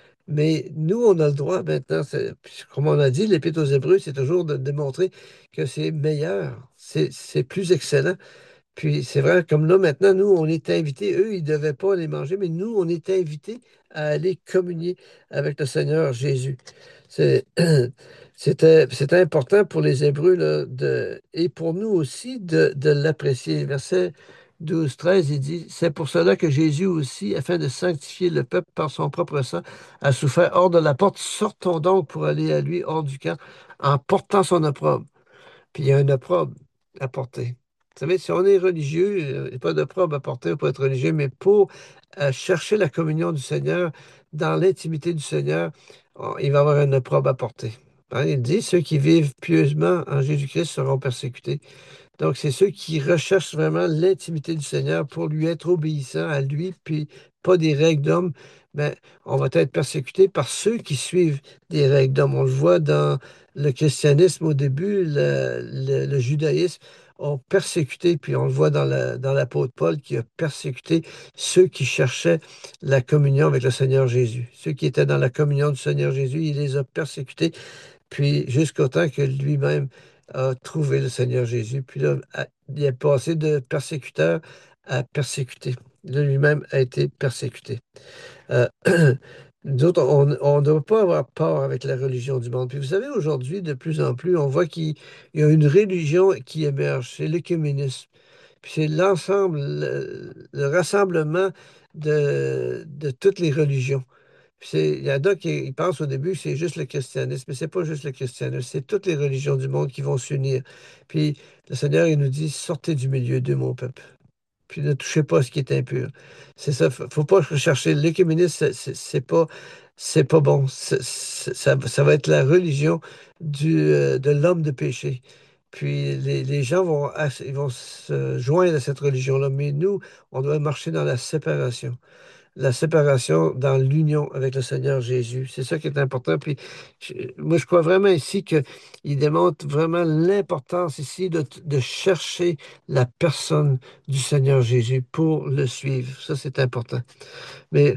Mais nous, on a le droit maintenant. c'est- puis Comme on a dit, l'Épître aux Hébreux, c'est toujours de démontrer que c'est meilleur, c'est c'est plus excellent. Puis c'est vrai, comme là maintenant, nous, on est invités, eux, ils ne devaient pas les manger, mais nous, on est invités à aller communier avec le Seigneur Jésus. C'est- C'était, c'était important pour les Hébreux là, de, et pour nous aussi de, de l'apprécier. Verset douze treize, il dit, c'est pour cela que Jésus aussi, afin de sanctifier le peuple par son propre sang, a souffert hors de la porte. Sortons donc pour aller à lui hors du camp en portant son opprobre. Puis il y a un opprobre à porter. Vous savez, si on est religieux, euh, il n'y a pas d'opprobre à porter pour être religieux, mais pour euh, chercher la communion du Seigneur, dans l'intimité du Seigneur, on- il va y avoir un opprobre à porter. Hein, il dit, ceux qui vivent pieusement en Jésus-Christ seront persécutés. Donc, c'est ceux qui recherchent vraiment l'intimité du Seigneur pour lui être obéissants à lui, puis pas des règles d'homme. Ben, on va être persécuté par ceux qui suivent des règles d'homme. On le voit dans le christianisme au début, le, le- le judaïsme ont persécuté, puis on le voit dans la, dans l'apôtre Paul qui a persécuté ceux qui cherchaient la communion avec le Seigneur Jésus. Ceux qui étaient dans la communion du Seigneur Jésus, il les a persécutés puis jusqu'au temps que lui-même a trouvé le Seigneur Jésus. Puis là, a- il est passé de persécuteur à persécuté. Là, lui-même a été persécuté. Euh, nous autres, on on ne doit pas avoir peur avec la religion du monde. Puis vous savez, aujourd'hui, de plus en plus, on voit qu'il y a une religion qui émerge, c'est l'œcuménisme. Puis c'est l'ensemble, le, le rassemblement de, de toutes les religions. Puis c'est- il y en a qui ils pensent au début que c'est juste le christianisme, mais c'est pas juste le christianisme, c'est toutes les religions du monde qui vont s'unir. Puis le Seigneur, il nous dit, sortez du milieu de mon peuple, puis ne touchez pas à ce qui est impur. C'est ça, faut faut pas rechercher. L'écuménisme, c'est c'est- c'est pas, c'est pas bon. C'est- c'est- ça, ça va être la religion du, euh, de l'homme de péché. Puis les, les gens vont, ass- ils vont se joindre à cette religion-là, mais nous, on doit marcher dans la séparation la séparation dans l'union avec le Seigneur Jésus. C'est ça qui est important. Puis je- moi, je crois vraiment ici qu'il démontre vraiment l'importance ici de, de chercher la personne du Seigneur Jésus pour le suivre. Ça, c'est important. Mais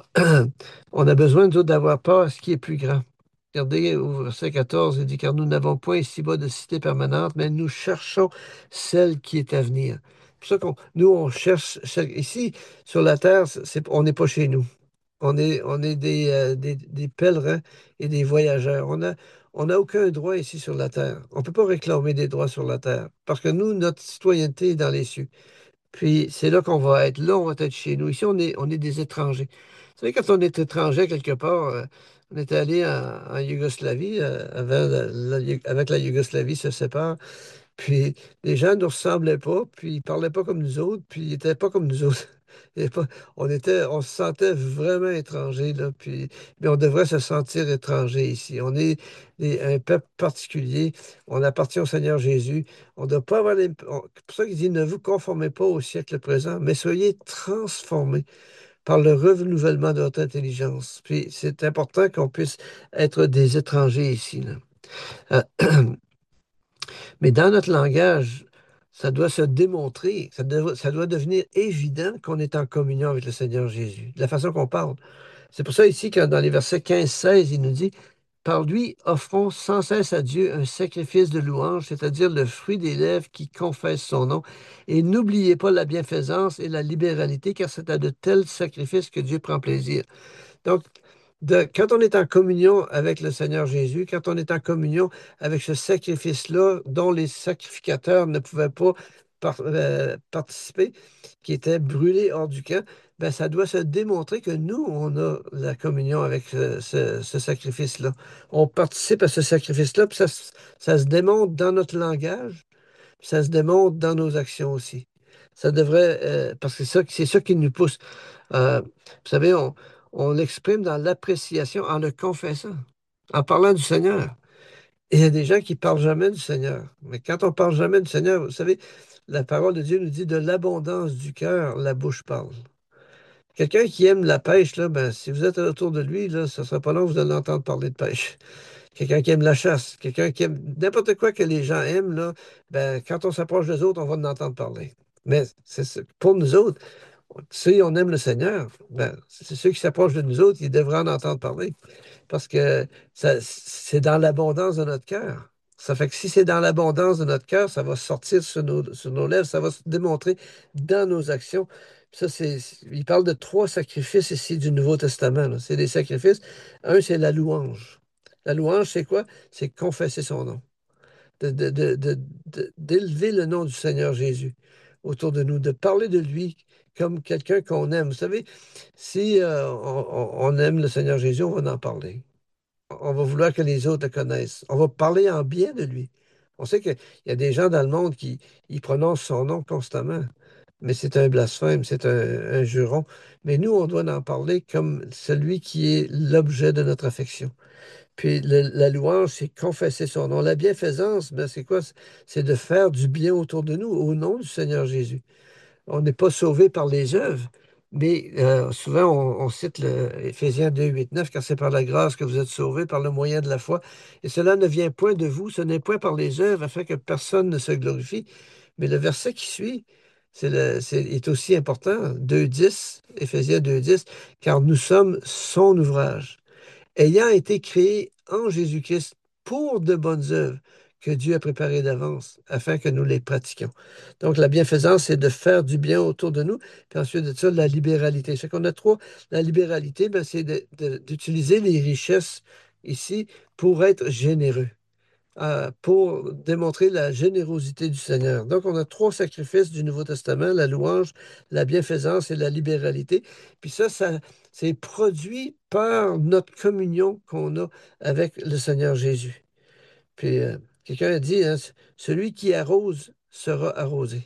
on a besoin, nous autres, d'avoir peur à ce qui est plus grand. Regardez au verset quatorze, il dit, car nous n'avons point ici-bas de cité permanente, mais nous cherchons celle qui est à venir. C'est pour ça qu'on, nous, on cherche, celle- ici, sur la terre, c'est, on n'est pas chez nous. On est, on est des, euh, des, des pèlerins et des voyageurs. On a, on n'a aucun droit ici sur la terre. On ne peut pas réclamer des droits sur la terre, parce que nous, notre citoyenneté est dans les cieux. Puis c'est là qu'on va être. Là, on va être chez nous. Ici, on est, on est des étrangers. Vous savez, quand on est étranger quelque part, euh, on est allé en, en Yougoslavie, euh, avant la, la Youg- avec la Yougoslavie se sépare. Puis les gens ne nous ressemblaient pas, puis ils parlaient pas comme nous autres, puis ils n'étaient pas comme nous autres. Et pas- on était, on se sentait vraiment étranger, là, puis, mais on devrait se sentir étranger ici. On est des- un peuple particulier. On appartient au Seigneur Jésus. On ne doit pas avoir les... on- C'est pour ça qu'il dit, ne vous conformez pas au siècle présent, mais soyez transformés par le renouvellement de votre intelligence. Puis c'est important qu'on puisse être des étrangers ici, là. Euh, mais dans notre langage, ça doit se démontrer, ça doit, ça doit devenir évident qu'on est en communion avec le Seigneur Jésus, de la façon qu'on parle. C'est pour ça ici, quand dans les versets quinze seize, il nous dit, par lui, offrons sans cesse à Dieu un sacrifice de louange, c'est-à-dire le fruit des lèvres qui confessent son nom. Et n'oubliez pas la bienfaisance et la libéralité, car c'est à de tels sacrifices que Dieu prend plaisir. Donc, de- quand on est en communion avec le Seigneur Jésus, quand on est en communion avec ce sacrifice-là dont les sacrificateurs ne pouvaient pas par- euh, participer, qui était brûlé hors du camp, ben, ça doit se démontrer que nous, on a la communion avec ce, ce- ce sacrifice-là. On participe à ce sacrifice-là, puis ça, se- ça se démontre dans notre langage, puis ça se démontre dans nos actions aussi. Ça devrait, euh, parce que c'est ça, c'est ça qui nous pousse. Euh, vous savez, on, on l'exprime dans l'appréciation en le confessant, en parlant du Seigneur. Et il y a des gens qui parlent jamais du Seigneur. Mais quand on parle jamais du Seigneur, vous savez, la parole de Dieu nous dit de l'abondance du cœur, la bouche parle. Quelqu'un qui aime la pêche, là, ben, si vous êtes autour de lui, là, ce ne sera pas long, vous allez entendre parler de pêche. Quelqu'un qui aime la chasse, quelqu'un qui aime n'importe quoi que les gens aiment, là, ben, quand on s'approche des autres, on va en entendre parler. Mais c'est ça. Pour nous autres, si on aime le Seigneur, ben, c'est ceux qui s'approchent de nous autres, ils devraient en entendre parler. Parce que ça- c'est dans l'abondance de notre cœur. Ça fait que si c'est dans l'abondance de notre cœur, ça va sortir sur nos, sur nos lèvres, ça va se démontrer dans nos actions. Ça, c'est, il parle de trois sacrifices ici du Nouveau Testament, là. C'est des sacrifices. Un, c'est la louange. La louange, c'est quoi? C'est confesser son nom, de, de- de- de- de- d'élever le nom du Seigneur Jésus autour de nous, de parler de lui comme quelqu'un qu'on aime. Vous savez, si euh, on, on- on aime le Seigneur Jésus, on va en parler. On va vouloir que les autres le connaissent. On va parler en bien de lui. On sait qu'il y a des gens dans le monde qui ils prononcent son nom constamment, mais c'est un blasphème, c'est un, un juron. Mais nous, on doit en parler comme celui qui est l'objet de notre affection. Puis le- la louange, c'est confesser son nom. La bienfaisance, ben, c'est quoi? C'est de faire du bien autour de nous au nom du Seigneur Jésus. On n'est pas sauvé par les œuvres, mais euh, souvent on, on cite le Éphésiens deux, huit, neuf, car c'est par la grâce que vous êtes sauvés, par le moyen de la foi. Et cela ne vient point de vous, ce n'est point par les œuvres, afin que personne ne se glorifie. Mais le verset qui suit, c'est le, c'est, est aussi important, deux, dix, Éphésiens deux, dix, car nous sommes son ouvrage ayant été créé en Jésus-Christ pour de bonnes œuvres que Dieu a préparées d'avance afin que nous les pratiquions. Donc, la bienfaisance, c'est de faire du bien autour de nous. Puis ensuite de ça, la libéralité. C'est qu'on a trois. La libéralité, ben, c'est de- de- d'utiliser les richesses ici pour être généreux, euh, pour démontrer la générosité du Seigneur. Donc, on a trois sacrifices du Nouveau Testament, la louange, la bienfaisance et la libéralité. Puis ça, ça c'est produit par notre communion qu'on a avec le Seigneur Jésus. Puis, euh, quelqu'un a dit, hein, celui qui arrose sera arrosé.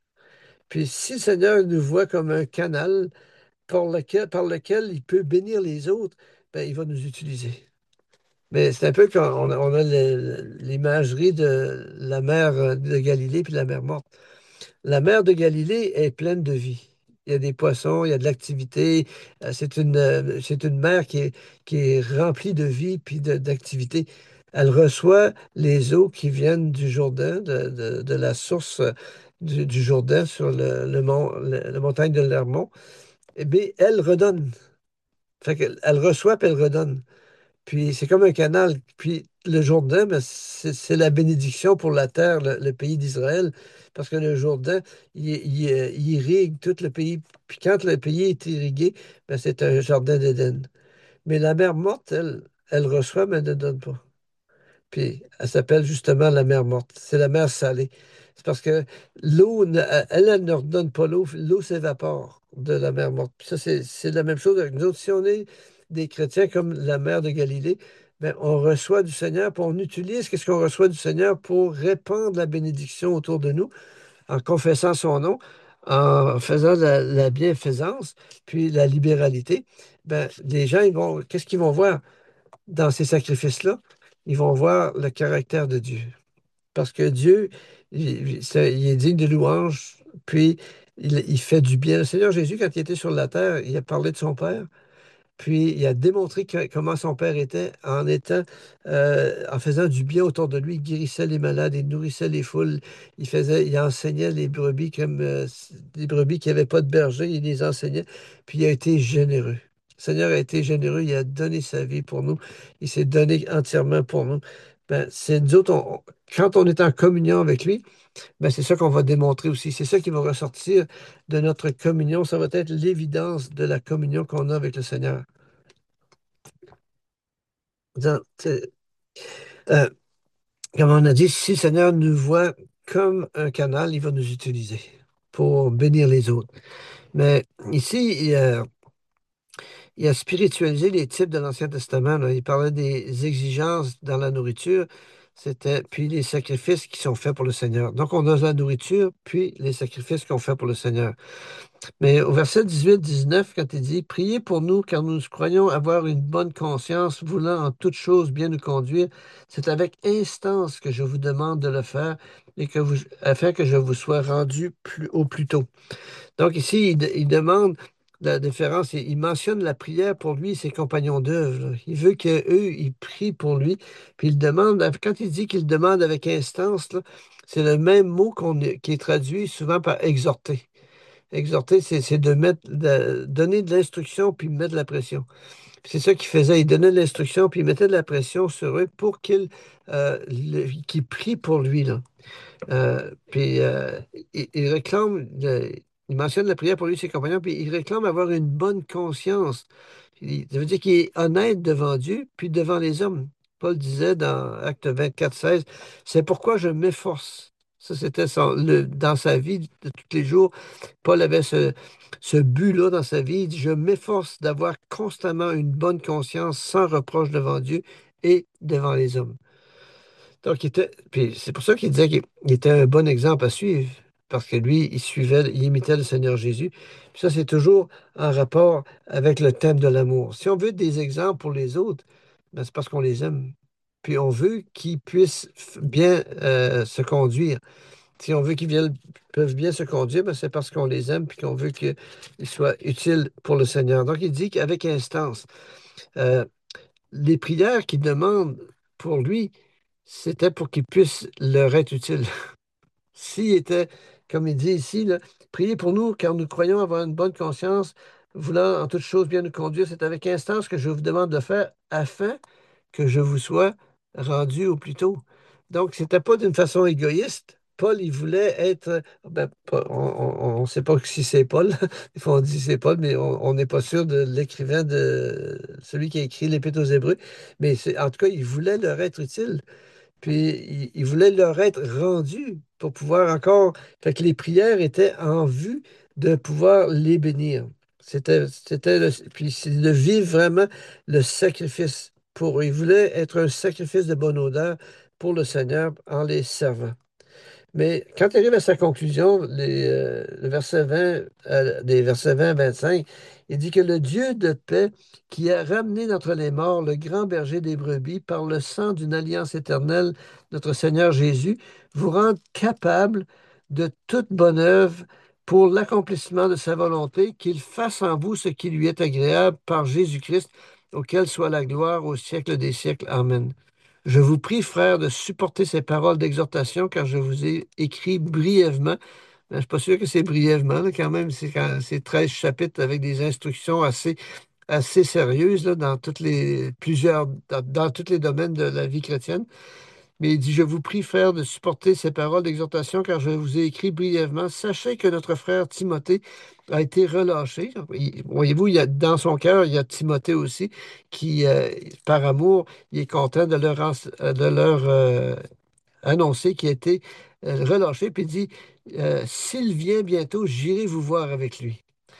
Puis, si le Seigneur nous voit comme un canal par lequel, par lequel il peut bénir les autres, ben, il va nous utiliser. Mais c'est un peu quand on a, on a le- l'imagerie de la mer de Galilée puis la mer morte. La mer de Galilée est pleine de vie. Il y a des poissons, il y a de l'activité. Euh, C'est une, euh, c'est une mer qui est, qui est remplie de vie puis de- d'activité. Elle reçoit les eaux qui viennent du Jourdain, de, de- de la source euh, du, du Jourdain sur le, le mont, le- la montagne de l'Hermon. Eh bien, elle redonne. Fait qu'elle- elle reçoit puis elle redonne. Puis c'est comme un canal. Puis le Jourdain, ben, c'est c'est la bénédiction pour la terre, le, le pays d'Israël, parce que le Jourdain, il, il, euh, il irrigue tout le pays. Puis quand le pays est irrigué, ben, c'est un jardin d'Éden. Mais la mer morte, elle, elle reçoit, mais elle ne donne pas. Puis elle s'appelle justement la mer morte. C'est la mer salée. C'est parce que l'eau, ne- elle, elle ne redonne pas l'eau. L'eau s'évapore de la mer morte. Puis ça, c'est c'est la même chose avec nous autres. Si on est des chrétiens comme la mer de Galilée, ben, on reçoit du Seigneur, puis on utilise qu'est-ce qu'on reçoit du Seigneur pour répandre la bénédiction autour de nous en confessant son nom, en faisant la, la bienfaisance, puis la libéralité, ben, les gens, ils vont, qu'est-ce qu'ils vont voir dans ces sacrifices-là? Ils vont voir le caractère de Dieu. Parce que Dieu, il, il- c'est- il est digne de louange, puis il, il fait du bien. Le Seigneur Jésus, quand il était sur la terre, il a parlé de son Père. Puis il a démontré que- comment son père était en étant, euh, en faisant du bien autour de lui. Il guérissait les malades, il nourrissait les foules, il faisait, il enseignait les brebis comme euh, des brebis qui n'avaient pas de berger, il les enseignait. Puis il a été généreux. Le Seigneur a été généreux, il a donné sa vie pour nous, il s'est donné entièrement pour nous. Ben, c'est nous autres, on- on- quand on est en communion avec lui, ben, c'est ça qu'on va démontrer aussi. C'est ça qui va ressortir de notre communion. Ça va être l'évidence de la communion qu'on a avec le Seigneur. Disant, t'sais, euh, comme on a dit, si le Seigneur nous voit comme un canal, il va nous utiliser pour bénir les autres. Mais ici, il a, il a spiritualisé les types de l'Ancien Testament, là. Il parlait des exigences dans la nourriture, c'était puis les sacrifices qui sont faits pour le Seigneur. Donc, on a la nourriture, puis les sacrifices qu'on fait pour le Seigneur. Mais au verset dix-huit dix-neuf, quand il dit, priez pour nous, car nous croyons avoir une bonne conscience, voulant en toutes choses bien nous conduire, c'est avec instance que je vous demande de le faire et que vous, afin que je vous sois rendu plus, au plus tôt. Donc ici, il, de- il demande la différence, il, il mentionne la prière pour lui et ses compagnons d'œuvre, là. Il veut qu'eux, ils prient pour lui, puis il demande, quand il dit qu'il demande avec instance, là, c'est le même mot qu'on est- qui est traduit souvent par exhorter. Exhorter, c'est c'est de mettre, de donner de l'instruction puis mettre de la pression. Puis c'est ça qu'il faisait. Il donnait de l'instruction puis il mettait de la pression sur eux pour qu'ils euh, le- qu'ils prient pour lui, là. Euh, puis euh, il, il réclame, le- il mentionne la prière pour lui et ses compagnons, puis il réclame avoir une bonne conscience. Il- ça veut dire qu'il est honnête devant Dieu puis devant les hommes. Paul disait dans Acte vingt-quatre seize, c'est pourquoi je m'efforce. Ça, c'était son- le- dans sa vie de tous les jours. Paul avait ce, ce but-là dans sa vie. Il dit, je m'efforce d'avoir constamment une bonne conscience sans reproche devant Dieu et devant les hommes. Donc, il était, puis c'est pour ça qu'il disait qu'il il était un bon exemple à suivre, parce que lui, il suivait, il imitait le Seigneur Jésus. Puis ça, c'est toujours en rapport avec le thème de l'amour. Si on veut des exemples pour les autres, ben, c'est parce qu'on les aime. Puis on veut qu'ils puissent f- bien euh, se conduire. Si on veut qu'ils viennent- peuvent bien se conduire, ben, c'est parce qu'on les aime puis qu'on veut qu'ils soient utiles pour le Seigneur. Donc, il dit qu'avec instance, euh, les prières qu'il demande pour lui, c'était pour qu'il puisse leur être utile. S'il était, comme il dit ici, là, priez pour nous, car nous croyons avoir une bonne conscience, voulant en toutes choses bien nous conduire. C'est avec instance que je vous demande de faire afin que je vous sois rendu au plus tôt. Donc, c'était pas d'une façon égoïste. Paul, il voulait être. Ben, pas- on ne sait pas si c'est Paul. Des fois, on dit c'est Paul, mais on on n'est pas sûr de l'écrivain de celui qui a écrit l'Épître aux Hébreux. Mais c'est, en tout cas, il voulait leur être utile. Puis il, il voulait leur être rendu pour pouvoir encore. Fait que les prières étaient en vue de pouvoir les bénir. C'était, c'était le- puis c'est de vivre vraiment le sacrifice pour eux. Il voulait être un sacrifice de bonne odeur pour le Seigneur en les servant. Mais quand il arrive à sa conclusion, les, euh, le verset vingt, euh, des versets vingt à vingt-cinq, il dit que le Dieu de paix qui a ramené d'entre les morts le grand berger des brebis par le sang d'une alliance éternelle, notre Seigneur Jésus, vous rende capable de toute bonne œuvre pour l'accomplissement de sa volonté, qu'il fasse en vous ce qui lui est agréable par Jésus-Christ, auquel soit la gloire au siècle des siècles. Amen. Je vous prie, frères, de supporter ces paroles d'exhortation car je vous ai écrit brièvement. Ben, je ne suis pas sûr que c'est brièvement, là, quand même. C'est quand- c'est treize chapitres avec des instructions assez, assez sérieuses là, dans toutes les, plusieurs, dans, dans tous les domaines de la vie chrétienne. Mais il dit, je vous prie, frères, de supporter ces paroles d'exhortation, car je vous ai écrit brièvement. Sachez que notre frère Timothée a été relâché. Il- Voyez-vous, il y a, dans son cœur, il y a Timothée aussi, qui, euh, par amour, il est content de leur, ense- euh, de leur euh, annoncer qu'il a été euh, relâché. Puis il dit, euh, s'il vient bientôt, j'irai vous voir avec lui.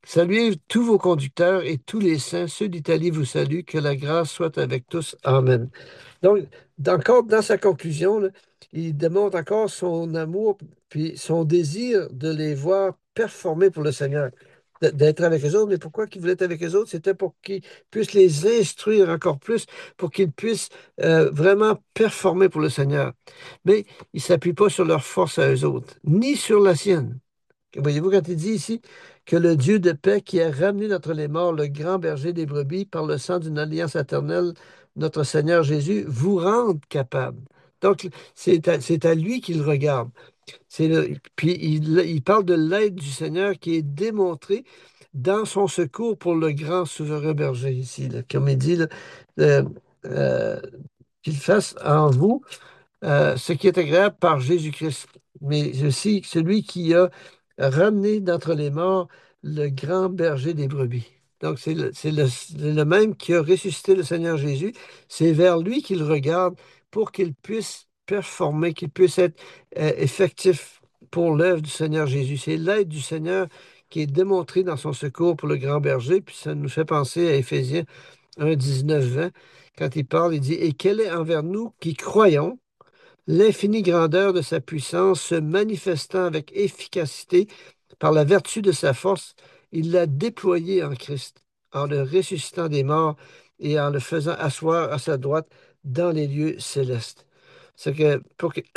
Saluez tous vos conducteurs et tous les saints. Ceux d'Italie vous saluent. Que la grâce soit avec tous. Amen. Donc, encore dans sa conclusion, là, il démontre encore son amour puis son désir de les voir performer pour le Seigneur, d- d'être avec eux autres. Mais pourquoi qu'il voulait être avec eux autres? C'était pour qu'ils puissent les instruire encore plus, pour qu'ils puissent euh, vraiment performer pour le Seigneur. Mais il ne s'appuie pas sur leur force à eux autres, ni sur la sienne. Voyez-vous, quand il dit ici que le Dieu de paix qui a ramené d'entre les morts le grand berger des brebis par le sang d'une alliance éternelle, notre Seigneur Jésus, vous rende capable. Donc, c'est à, c'est à lui qu'il regarde. C'est le- puis il, il parle de l'aide du Seigneur qui est démontrée dans son secours pour le grand souverain berger ici, là. Comme il dit, là, euh, euh, qu'il fasse en vous euh, ce qui est agréable par Jésus-Christ, mais aussi celui qui a ramené d'entre les morts le grand berger des brebis. Donc, c'est le, c'est le- c'est le même qui a ressuscité le Seigneur Jésus. C'est vers lui qu'il regarde pour qu'il puisse performer, qu'il puisse être euh, effectif pour l'œuvre du Seigneur Jésus. C'est l'aide du Seigneur qui est démontrée dans son secours pour le grand berger. Puis ça nous fait penser à Éphésiens un, dix-neuf, vingt. Quand il parle, il dit, et quel est envers nous qui croyons l'infinie grandeur de sa puissance se manifestant avec efficacité par la vertu de sa force, il l'a déployée en Christ, en le ressuscitant des morts et en le faisant asseoir à sa droite dans les lieux célestes. C'est que pour que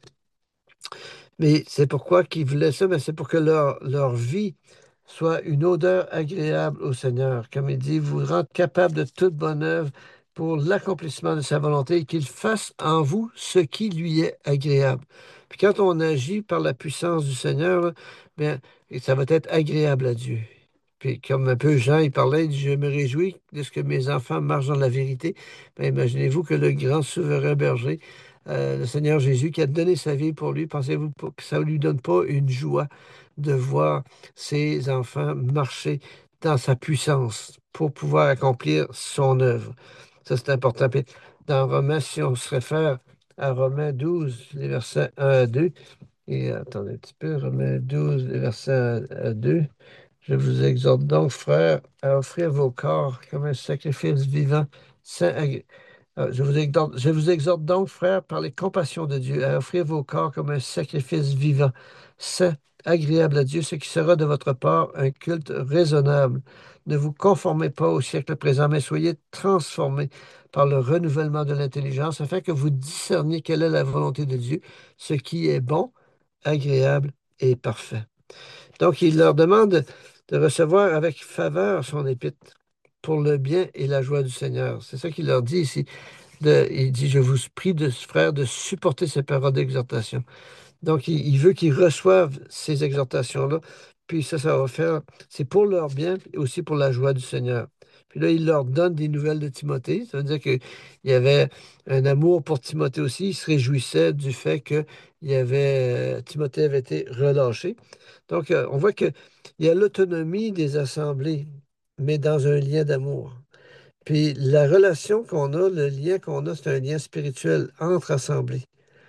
mais c'est pourquoi qu'ils voulaient ça, mais c'est pour que leur, leur vie soit une odeur agréable au Seigneur. Comme il dit, vous rendre capable de toute bonne œuvre pour l'accomplissement de sa volonté et qu'il fasse en vous ce qui lui est agréable. Puis quand on agit par la puissance du Seigneur, là, bien, ça va être agréable à Dieu. Puis comme un peu Jean, il parlait, il dit, je me réjouis de ce que mes enfants marchent dans la vérité. Bien, imaginez-vous que le grand souverain berger euh, le Seigneur Jésus qui a donné sa vie pour lui, pensez-vous pas que ça ne lui donne pas une joie de voir ses enfants marcher dans sa puissance pour pouvoir accomplir son œuvre? Ça, c'est important. Puis, dans Romains, si on se réfère à Romains douze, les versets un à deux, et attendez un petit peu, Romains douze, les versets un à deux, je vous exhorte donc, frères, à offrir vos corps comme un sacrifice vivant, saint, euh, Je vous exhorte, je vous exhorte donc, frères, par les compassions de Dieu, à offrir vos corps comme un sacrifice vivant, saint, agréable à Dieu, ce qui sera de votre part un culte raisonnable. Ne vous conformez pas au siècle présent, mais soyez transformés par le renouvellement de l'intelligence, afin que vous discerniez quelle est la volonté de Dieu, ce qui est bon, agréable et parfait. Donc, il leur demande de recevoir avec faveur son épître pour le bien et la joie du Seigneur. C'est ça qu'il leur dit ici de- il dit, je vous prie, de, frères, de supporter ces paroles d'exhortation. Donc, il, il veut qu'ils reçoivent ces exhortations-là. Puis ça, ça va faire, c'est pour leur bien et aussi pour la joie du Seigneur. Puis là, il leur donne des nouvelles de Timothée. Ça veut dire qu'il y avait un amour pour Timothée aussi. Il se réjouissait du fait que il y avait, euh, Timothée avait été relâché. Donc, euh, on voit qu'il y a l'autonomie des assemblées, mais dans un lien d'amour. Puis la relation qu'on a, le lien qu'on a, c'est un lien spirituel entre assemblées.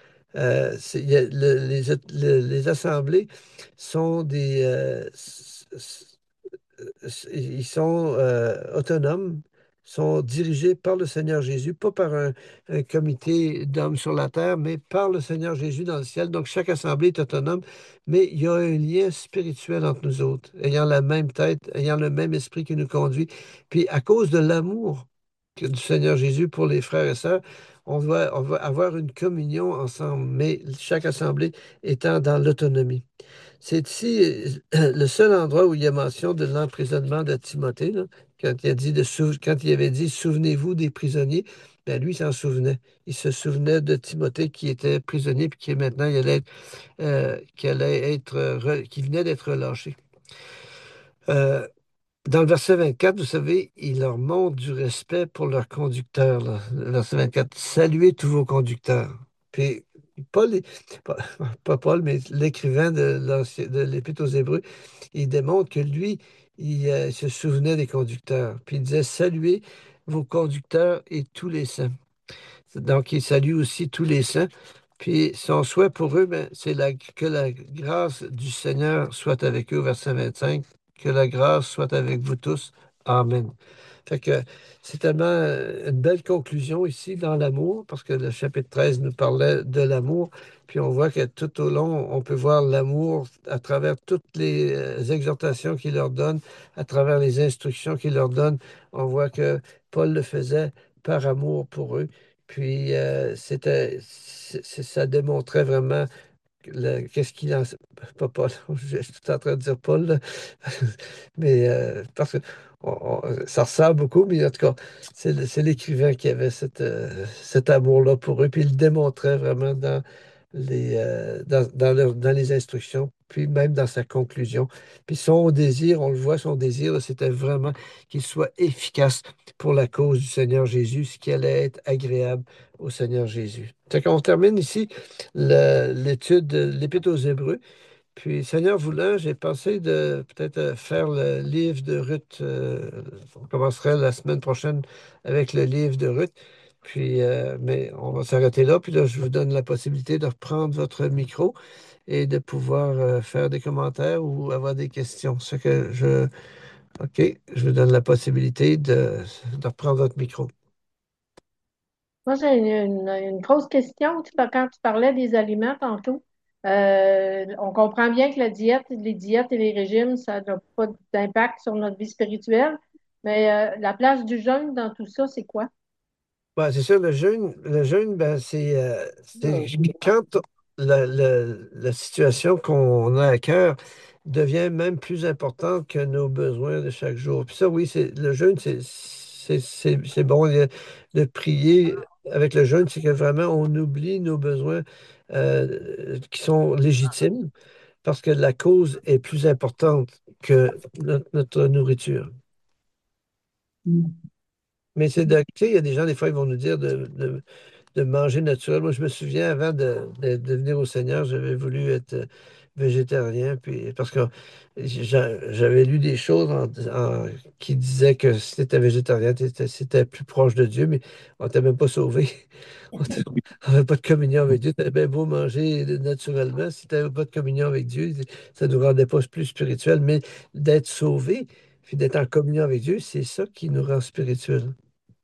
Euh, c'est- il y a le- les, le- les assemblées sont des, euh, s- s- s- ils sont euh, autonomes, sont dirigés par le Seigneur Jésus, pas par un, un comité d'hommes sur la terre, mais par le Seigneur Jésus dans le ciel. Donc chaque assemblée est autonome, mais il y a un lien spirituel entre nous autres, ayant la même tête, ayant le même esprit qui nous conduit. Puis à cause de l'amour que- du Seigneur Jésus pour les frères et sœurs, on va, on va avoir une communion ensemble, mais chaque assemblée étant dans l'autonomie. C'est ici euh, le seul endroit où il y a mention de l'emprisonnement de Timothée, là, quand il a dit de sou- quand il avait dit souvenez-vous des prisonniers, ben lui il s'en souvenait. Il se souvenait de Timothée qui était prisonnier puis qui maintenant il allait être, euh, qui allait être euh, re- qui venait d'être relâché. Euh, Dans le verset vingt-quatre, vous savez, il leur montre du respect pour leurs conducteurs, là. Le verset vingt-quatre, saluez tous vos conducteurs. Puis Paul, est- pas, pas Paul, mais l'écrivain de l'Ancien- de l'Épître aux Hébreux, il démontre que lui, il euh, se souvenait des conducteurs. Puis il disait, saluez vos conducteurs et tous les saints. Donc, il salue aussi tous les saints. Puis son souhait pour eux, ben, c'est la- que la grâce du Seigneur soit avec eux, verset vingt-cinq. Que la grâce soit avec vous tous. Amen. Fait que c'est tellement euh, une belle conclusion ici dans l'amour, parce que le chapitre treize nous parlait de l'amour, puis on voit que tout au long, on peut voir l'amour à travers toutes les euh, exhortations qu'il leur donne, à travers les instructions qu'il leur donne. On voit que Paul le faisait par amour pour eux. Puis euh, c'était, c'est- c'est- ça démontrait vraiment le- qu'est-ce qu'il en... Pas Paul, je suis tout en train de dire Paul, là. Mais euh, parce que on- on- ça ressemble beaucoup, mais en tout cas, c'est le- c'est l'écrivain qui avait cette, euh, cet amour-là pour eux, puis il le démontrait vraiment dans les, euh, dans, dans leur- dans les instructions, puis même dans sa conclusion. Puis son désir, on le voit, son désir, là, c'était vraiment qu'il soit efficace pour la cause du Seigneur Jésus, ce qui allait être agréable au Seigneur Jésus. Fait qu'on termine ici le- l'étude de l'Épître aux Hébreux. Puis, Seigneur voulant, j'ai pensé de peut-être euh, faire le livre de Ruth. Euh, on commencerait la semaine prochaine avec le livre de Ruth. Puis, euh, mais on va s'arrêter là. Puis là, je vous donne la possibilité de reprendre votre micro et de pouvoir euh, faire des commentaires ou avoir des questions. Ce que je... OK, je vous donne la possibilité de, de reprendre votre micro. Moi, j'ai une, une- une grosse question. Tu, par- quand tu parlais des aliments tantôt, euh, on comprend bien que la diète, les diètes et les régimes, ça n'a pas d'impact sur notre vie spirituelle. Mais euh, la place du jeûne dans tout ça, c'est quoi? Ouais, c'est sûr, le jeûne, le jeûne, ben, c'est euh, c'est quand la, la- la situation qu'on a à cœur devient même plus importante que nos besoins de chaque jour. Puis ça, oui, c'est le jeûne, c'est c'est c'est- c'est bon de, de prier avec le jeûne, c'est que vraiment on oublie nos besoins euh, qui sont légitimes parce que la cause est plus importante que notre, notre nourriture. Mais c'est de, tu sais, il y a des gens, des fois, ils vont nous dire de, de- de manger naturel. Moi, je me souviens, avant de, de- de venir au Seigneur, j'avais voulu être euh, végétarien, puis parce que j'a- j'avais lu des choses en- en- qui disaient que si tu étais végétarien, t'étais- c'était plus proche de Dieu, mais on t'était même pas sauvé. On n'avait pas de communion avec Dieu. Tu bien beau manger naturellement. Si tu n'avais pas de communion avec Dieu, ça ne nous rendait pas plus spirituel, mais d'être sauvé, puis d'être en communion avec Dieu, c'est ça qui nous rend spirituel.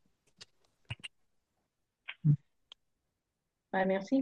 Ben, merci.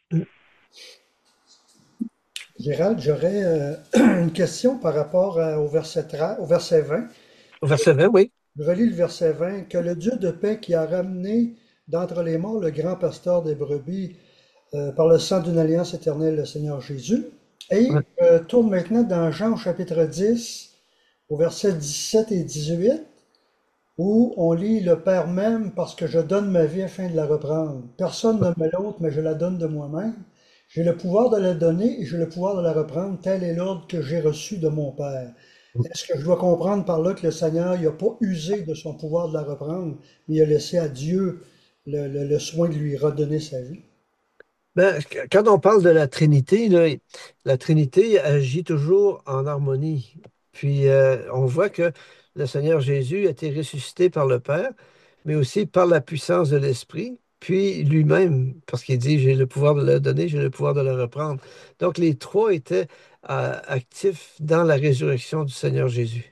Gérald, j'aurais euh, une question par rapport à- au verset tra- au verset vingt. Au verset vingt, oui. Je relis le verset vingt. Que le Dieu de paix qui a ramené d'entre les morts le grand pasteur des brebis euh, par le sang d'une alliance éternelle, le Seigneur Jésus. Ouais. Et euh, tourne maintenant dans Jean au chapitre dix, au verset dix-sept et dix-huit, où on lit le Père même parce que je donne ma vie afin de la reprendre. Personne ne me l'ôte, mais je la donne de moi-même. J'ai le pouvoir de la donner et j'ai le pouvoir de la reprendre. Tel est l'ordre que j'ai reçu de mon Père. Est-ce que je dois comprendre par là que le Seigneur n'a pas usé de son pouvoir de la reprendre, mais il a laissé à Dieu le, le- le soin de lui redonner sa vie? Ben, quand on parle de la Trinité, là, la Trinité agit toujours en harmonie. Puis euh, on voit que le Seigneur Jésus a été ressuscité par le Père, mais aussi par la puissance de l'Esprit, puis lui-même, parce qu'il dit, j'ai le pouvoir de le donner, j'ai le pouvoir de le reprendre. Donc les trois étaient euh, actifs dans la résurrection du Seigneur Jésus.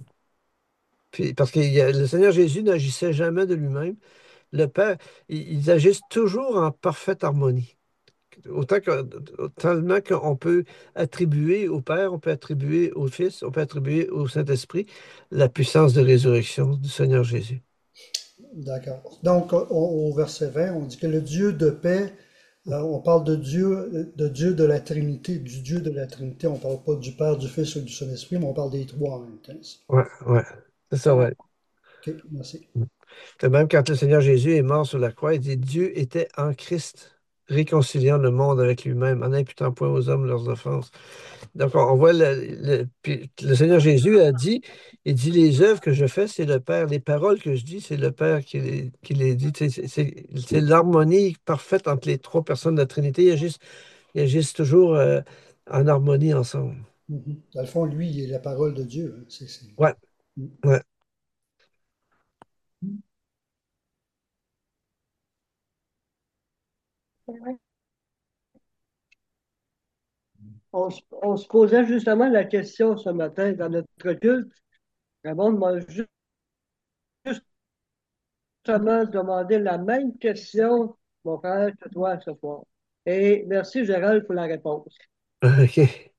Puis, parce que il y a- le Seigneur Jésus n'agissait jamais de lui-même. Le Père, ils ils agissent toujours en parfaite harmonie. Autant que, tellement qu'on peut attribuer au Père, on peut attribuer au Fils, on peut attribuer au Saint-Esprit la puissance de résurrection du Seigneur Jésus. D'accord. Donc, au, au verset vingt, on dit que le Dieu de paix, euh, on parle de Dieu, de Dieu de la Trinité, du Dieu de la Trinité. On ne parle pas du Père, du Fils ou du Saint-Esprit, mais on parle des trois en même temps. Ouais, ouais. C'est ça, ouais. OK, merci. Et même quand le Seigneur Jésus est mort sur la croix, il dit Dieu était en Christ, réconciliant le monde avec lui-même, en n'imputant point aux hommes leurs offenses. Donc, on, on voit le, le- puis le Seigneur Jésus a dit, il dit, les œuvres que je fais, c'est le Père. Les paroles que je dis, c'est le Père qui les, qui les dit. C'est c'est- c'est- c'est l'harmonie parfaite entre les trois personnes de la Trinité. Ils agissent, ils agissent toujours euh, en harmonie ensemble. Mhm. Dans le fond, lui, il est la parole de Dieu, hein. C'est, c'est- Ouais, Mm. ouais. on, se on se posait justement la question ce matin dans notre culte. Raymond m'a justement demandé la même question, mon frère, que toi ce soir. Et merci, Gérald, pour la réponse. OK.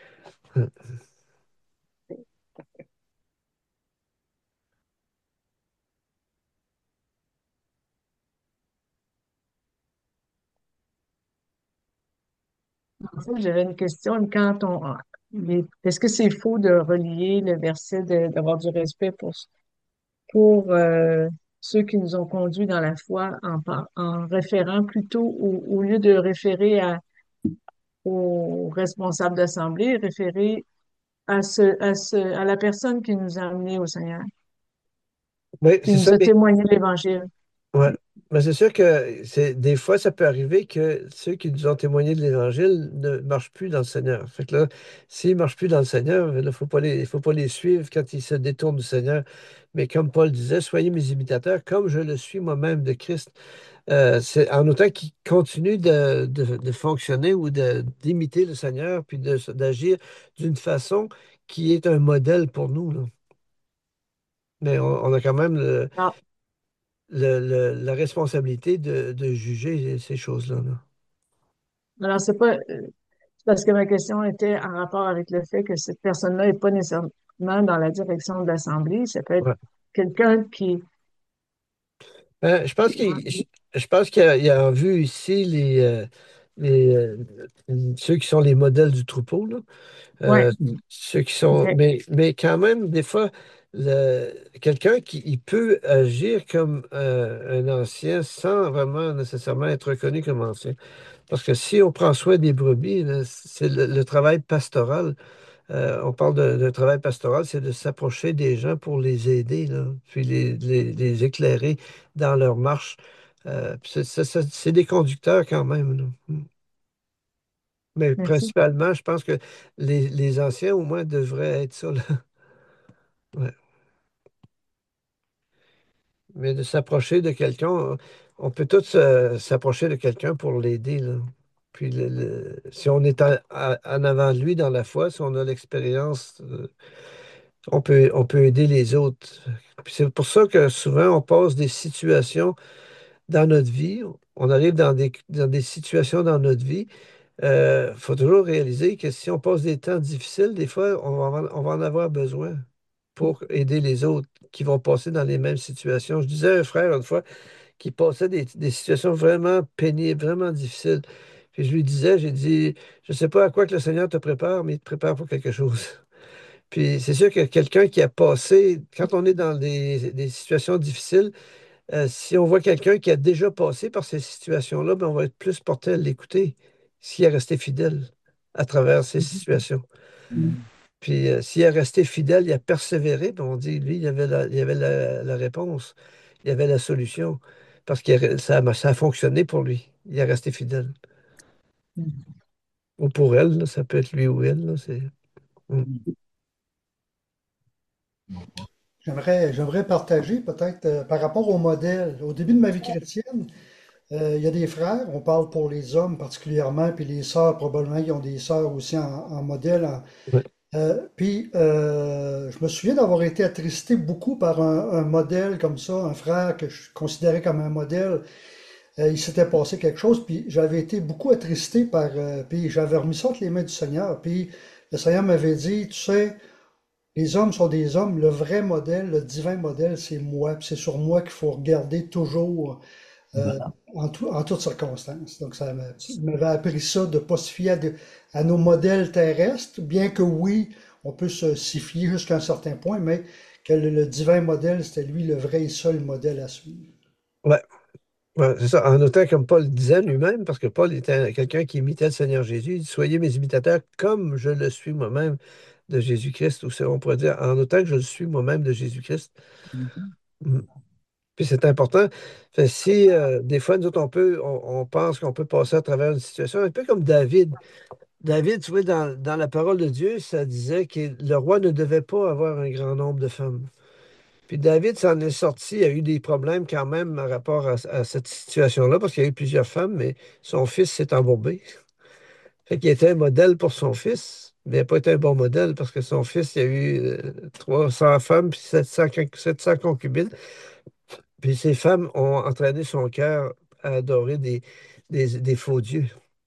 En fait, j'avais une question. Quand on, les- est-ce que c'est faux de relier le verset de- d'avoir du respect pour, pour euh, ceux qui nous ont conduits dans la foi en, par- en référant plutôt au, au lieu de référer à, aux responsables d'assemblée, référer à ce, à ce, à la personne qui nous a amenés au Seigneur, Oui, qui c'est nous ça. a témoigné de l'Évangile. Ouais. Mais c'est sûr que c'est des fois, ça peut arriver que ceux qui nous ont témoigné de l'Évangile ne marchent plus dans le Seigneur. Fait que là, s'ils ne marchent plus dans le Seigneur, il ne faut pas les, faut pas les suivre quand ils se détournent du Seigneur. Mais comme Paul disait, soyez mes imitateurs comme je le suis moi-même de Christ. Euh, c'est en autant qu'ils continuent de, de- de fonctionner ou de, d'imiter le Seigneur, puis de, d'agir d'une façon qui est un modèle pour nous, là. Mais on, on a quand même le- Ah, le- le- la responsabilité de, de juger ces choses-là, là. alors, c'est pas, c'est parce que ma question était en rapport avec le fait que cette personne-là n'est pas nécessairement dans la direction de l'Assemblée. Ça peut être Ouais. quelqu'un qui, Ben, je pense qui- qu'il je je pense qu'il y a, il y a en vue ici les, euh, les, euh, ceux qui sont les modèles du troupeau, là. ouais, Euh, ceux qui sont. ok, Mais, mais quand même, des fois, le- quelqu'un qui il peut agir comme euh, un ancien sans vraiment nécessairement être reconnu comme ancien. Parce que si on prend soin des brebis, là, c'est le, le travail pastoral. Euh, on parle de- d'un travail pastoral, c'est de s'approcher des gens pour les aider, là, puis les, les- les éclairer dans leur marche. Euh, puis c'est c'est- c'est- c'est des conducteurs quand même, là. Mm. Mais merci. principalement, je pense que les, les anciens, au moins, devraient être ça, là. Ouais. Mais de s'approcher de quelqu'un, on, on peut tous euh, s'approcher de quelqu'un pour l'aider, là. Puis le- le- si on est à- à- en avant de lui dans la foi, si on a l'expérience, euh, on peut, on peut aider les autres. Puis c'est pour ça que souvent, on passe des situations dans notre vie, on arrive dans des, dans des situations dans notre vie. Il faut toujours réaliser que si on passe des temps difficiles, des fois, on va, en- on va en avoir besoin pour aider les autres qui vont passer dans les mêmes situations. Je disais à un frère une fois qui passait des, des situations vraiment pénibles, vraiment difficiles. Puis je lui disais, j'ai dit, je ne sais pas à quoi que le Seigneur te prépare, mais il te prépare pour quelque chose. Puis c'est sûr que quelqu'un qui a passé, quand on est dans des, des situations difficiles, euh, si on voit quelqu'un qui a déjà passé par ces situations-là, ben, on va être plus porté à l'écouter s'il est resté fidèle à travers ces situations. Puis euh, s'il est resté fidèle, il a persévéré, ben, on dit, lui, il y avait la, il y avait la, la réponse, il y avait la solution, parce que ça, a- ça a fonctionné pour lui. Il est resté fidèle. Ou pour elle, là, ça peut être lui ou elle, là, c'est... Mm. J'aimerais, j'aimerais partager peut-être euh, par rapport au modèle. Au début de ma vie chrétienne, euh, il y a des frères, on parle pour les hommes particulièrement, puis les sœurs, probablement, ils ont des sœurs aussi en, en modèle. en- Ouais, euh, puis euh, je me souviens d'avoir été attristé beaucoup par un, un modèle comme ça, un frère que je considérais comme un modèle. Euh, il s'était passé quelque chose, puis j'avais été beaucoup attristé par, euh, puis j'avais remis ça entre les mains du Seigneur. Puis le Seigneur m'avait dit, tu sais, les hommes sont des hommes, le vrai modèle, le divin modèle, c'est moi. Puis c'est sur moi qu'il faut regarder toujours euh, en, tout- en toutes circonstances. Donc ça m'a- il m'avait appris ça, de ne pas se fier à, de- à nos modèles terrestres, bien que oui, on peut se s'y fier jusqu'à un certain point, mais que le, le divin modèle, c'était lui le vrai et seul modèle à suivre. ouais, ouais, c'est ça. En autant, comme Paul disait lui-même, parce que Paul était un- quelqu'un qui imitait le Seigneur Jésus, il dit, soyez mes imitateurs comme je le suis moi-même de Jésus-Christ, ou c'est- on pourrait dire, en autant que je le suis moi-même de Jésus-Christ. Mm. Puis c'est important. Fait, si euh, des fois, nous autres, on peut, on, on pense qu'on peut passer à travers une situation, un peu comme David. David, tu vois, dans, dans la parole de Dieu, ça disait que le roi ne devait pas avoir un grand nombre de femmes. Puis David s'en est sorti, il a eu des problèmes quand même par rapport à, à cette situation-là, parce qu'il y a eu plusieurs femmes, mais son fils s'est embourbé. Fait qu'il était un modèle pour son fils, mais il n'a pas été un bon modèle parce que son fils, il a eu euh, trois cents femmes puis sept cents, con- sept cents concubines. Puis ces femmes ont entraîné son cœur à adorer des, des, des faux dieux.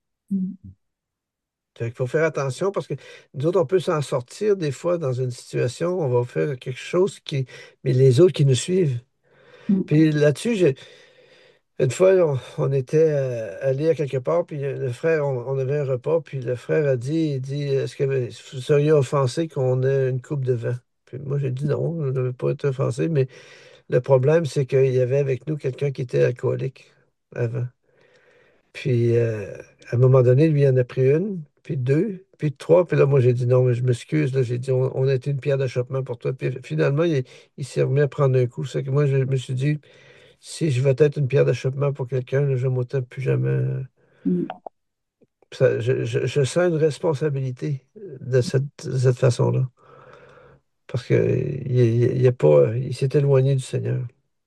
Fait qu'il faut faire attention parce que nous autres, on peut s'en sortir des fois dans une situation, on va faire quelque chose qui, mais les autres qui nous suivent. Puis là-dessus, j'ai- une fois, on, on était euh, allé à quelque part, puis le frère, on, on avait un repas, puis le frère a dit, il dit, est-ce que vous seriez offensé qu'on ait une coupe de vin? Puis moi, j'ai dit non, je ne devais pas être offensé, mais le problème, c'est qu'il y avait avec nous quelqu'un qui était alcoolique avant. Puis euh, à un moment donné, lui, il en a pris une, puis deux, puis trois, puis là, moi, j'ai dit non, mais je m'excuse, là, j'ai dit, on, on a été une pierre d'achoppement pour toi. Puis finalement, il, il s'est remis à prendre un coup. C'est que moi, je me suis dit, si je veux être une pierre d'achoppement pour quelqu'un, là, je ne m'autant plus jamais. euh, ça- je, je- je sens une responsabilité de cette, de cette façon-là. Parce que il, il- il a pas, il s'est éloigné du Seigneur.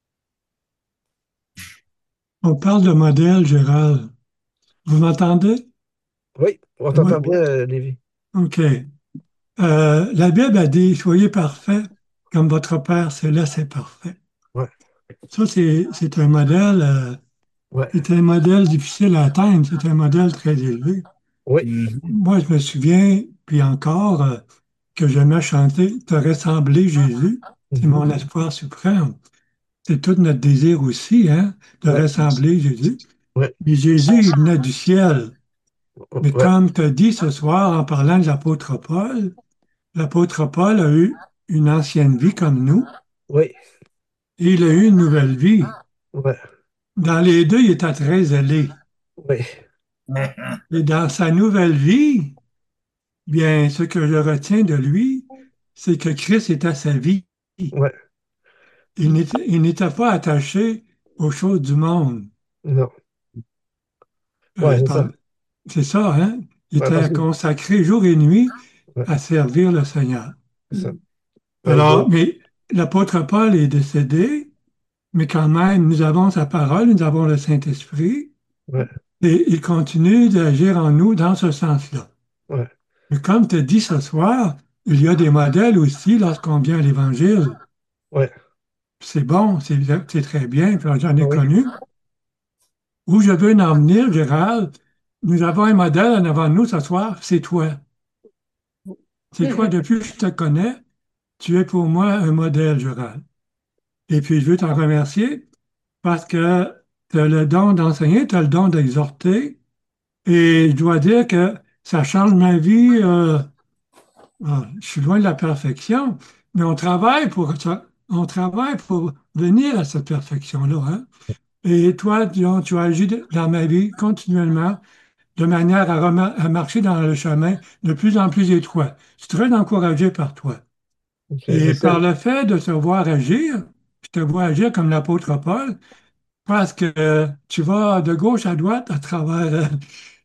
On parle de modèle, Gérald. Vous m'entendez? Oui, on Oui. t'entend bien, euh, Lévi. OK. Euh, la Bible a dit, soyez parfaits comme votre Père céleste est parfait. Ouais, Ça, c'est, c'est un modèle, euh, ouais, c'est un modèle difficile à atteindre, c'est un modèle très élevé. oui, Moi, je me souviens, puis encore, euh, que j'aimais chanter Te ressembler, Jésus, c'est mhm, mon espoir suprême. C'est tout notre désir aussi, hein, de ouais, ressembler Jésus. ouais, Mais Jésus, il venait du ciel. Mais ouais, comme tu as dit ce soir en parlant de l'apôtre Paul, l'apôtre Paul a eu une ancienne vie comme nous oui, et il a eu une nouvelle vie. ouais, Dans les deux, il était très zélé. oui, Et dans sa nouvelle vie, bien, ce que je retiens de lui, c'est que Christ était sa vie. ouais, Il n'était, il n'était pas attaché aux choses du monde. non, Euh, ouais, je c'est ça. parle- c'est ça, hein? Il Ouais, parce était que, consacré jour et nuit ouais, à servir le Seigneur. c'est ça. Ouais, il Alors, doit- mais l'apôtre Paul est décédé, mais quand même, nous avons sa parole, nous avons le Saint-Esprit, ouais, et il continue d'agir en nous dans ce sens-là. ouais, Mais comme tu dis ce soir, il y a des modèles aussi lorsqu'on vient à l'Évangile. ouais, C'est bon, c'est c'est très bien, puis j'en ai oui, connu. Où je veux en venir, Gérald, nous avons un modèle en avant de nous ce soir, c'est toi. C'est toi, depuis que je te connais, tu es pour moi un modèle, Gérald. Et puis, je veux t'en remercier parce que tu as le don d'enseigner, tu as le don d'exhorter. Et je dois dire que ça change ma vie. euh, ah, je suis loin de la perfection, mais on travaille pour ça. On travaille pour venir à cette perfection-là, hein. Et toi, tu, tu as agi dans ma vie continuellement de manière à, rema- à marcher dans le chemin de plus en plus étroit. Je suis très encouragé par toi. ok, mais Et c'est- par le fait de te voir agir, je te vois agir comme l'apôtre Paul, parce que euh, tu vas de gauche à droite à travers, euh,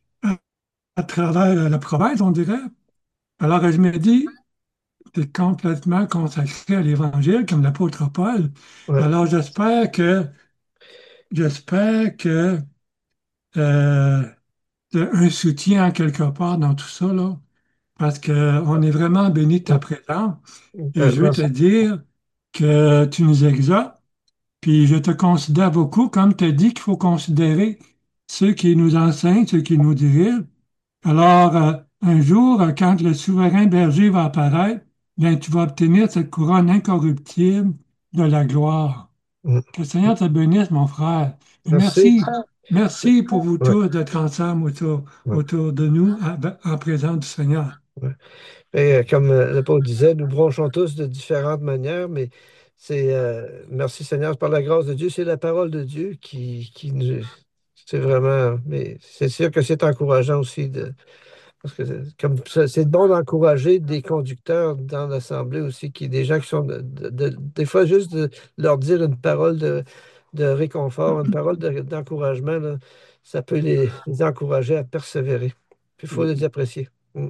à travers euh, la province, on dirait. Alors je me dis, tu es complètement consacré à l'Évangile comme l'apôtre Paul. ouais, Alors j'espère que, j'espère que euh, tu as un soutien quelque part dans tout ça, là, parce qu'on est vraiment béni de ta ouais, présence. Et euh, je veux te merci. dire que tu nous exhortes. Puis je te considère beaucoup, comme tu as dit qu'il faut considérer ceux qui nous enseignent, ceux qui nous dirigent. Alors, euh, un jour, euh, quand le souverain berger va apparaître, bien, tu vas obtenir cette couronne incorruptible de la gloire. Mm, Que le Seigneur te bénisse, mon frère. Et merci. merci, merci pour vous Ouais, tous d'être ensemble autour, ouais, autour de nous, à- en présence du Seigneur. ouais. Et, euh, comme euh, l'apôtre disait, nous bronchons tous de différentes manières, mais c'est, euh, merci Seigneur, par la grâce de Dieu, c'est la parole de Dieu qui, qui nous, c'est vraiment, mais c'est sûr que c'est encourageant aussi de, parce que c'est- comme ça, c'est bon d'encourager des conducteurs dans l'Assemblée aussi, qui des gens qui sont, de- de- de- des fois juste de leur dire une parole de, de réconfort, une parole de- d'encouragement, là, ça peut les, les encourager à persévérer. Puis il faut les apprécier. Mm.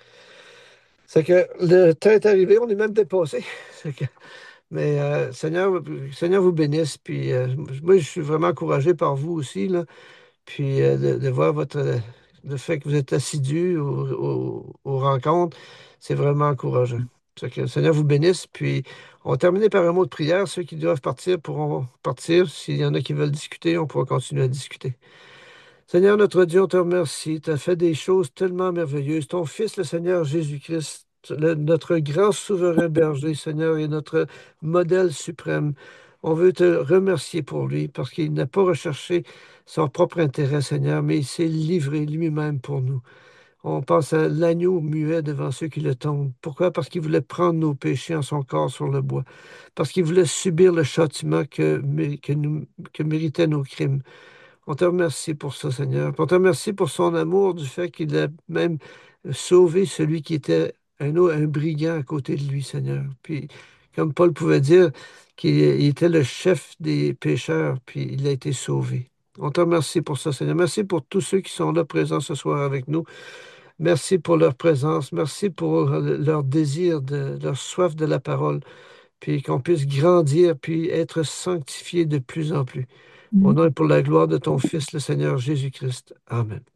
C'est que le temps est arrivé, on est même dépassé. C'est que- mais euh, Seigneur, Seigneur vous bénisse. Puis euh, moi, je suis vraiment encouragé par vous aussi, là. Puis euh, de, de voir votre, le fait que vous êtes assidus aux, aux- aux rencontres, c'est vraiment encourageant. Fait que le Seigneur vous bénisse. Puis, on va terminer par un mot de prière. Ceux qui doivent partir pourront partir. S'il y en a qui veulent discuter, on pourra continuer à discuter. Seigneur notre Dieu, on te remercie. Tu as fait des choses tellement merveilleuses. Ton Fils, le Seigneur Jésus-Christ, le- notre grand souverain berger, Seigneur, et notre modèle suprême. On veut te remercier pour lui parce qu'il n'a pas recherché son propre intérêt, Seigneur, mais il s'est livré lui-même pour nous. On pense à l'agneau muet devant ceux qui le tombent. Pourquoi? Parce qu'il voulait prendre nos péchés en son corps sur le bois. Parce qu'il voulait subir le châtiment que, mé- que nous, que méritaient nos crimes. On te remercie pour ça, Seigneur. On te remercie pour son amour, du fait qu'il a même sauvé celui qui était un, au- un brigand à côté de lui, Seigneur. Puis, comme Paul pouvait dire, qu'il il était le chef des pécheurs, puis il a été sauvé. On te remercie pour ça, Seigneur. Merci pour tous ceux qui sont là présents ce soir avec nous. Merci pour leur présence. Merci pour leur désir, de, leur soif de la parole, puis qu'on puisse grandir, puis être sanctifié de plus en plus. Au nom et pour la gloire de ton Fils, le Seigneur Jésus-Christ. Amen.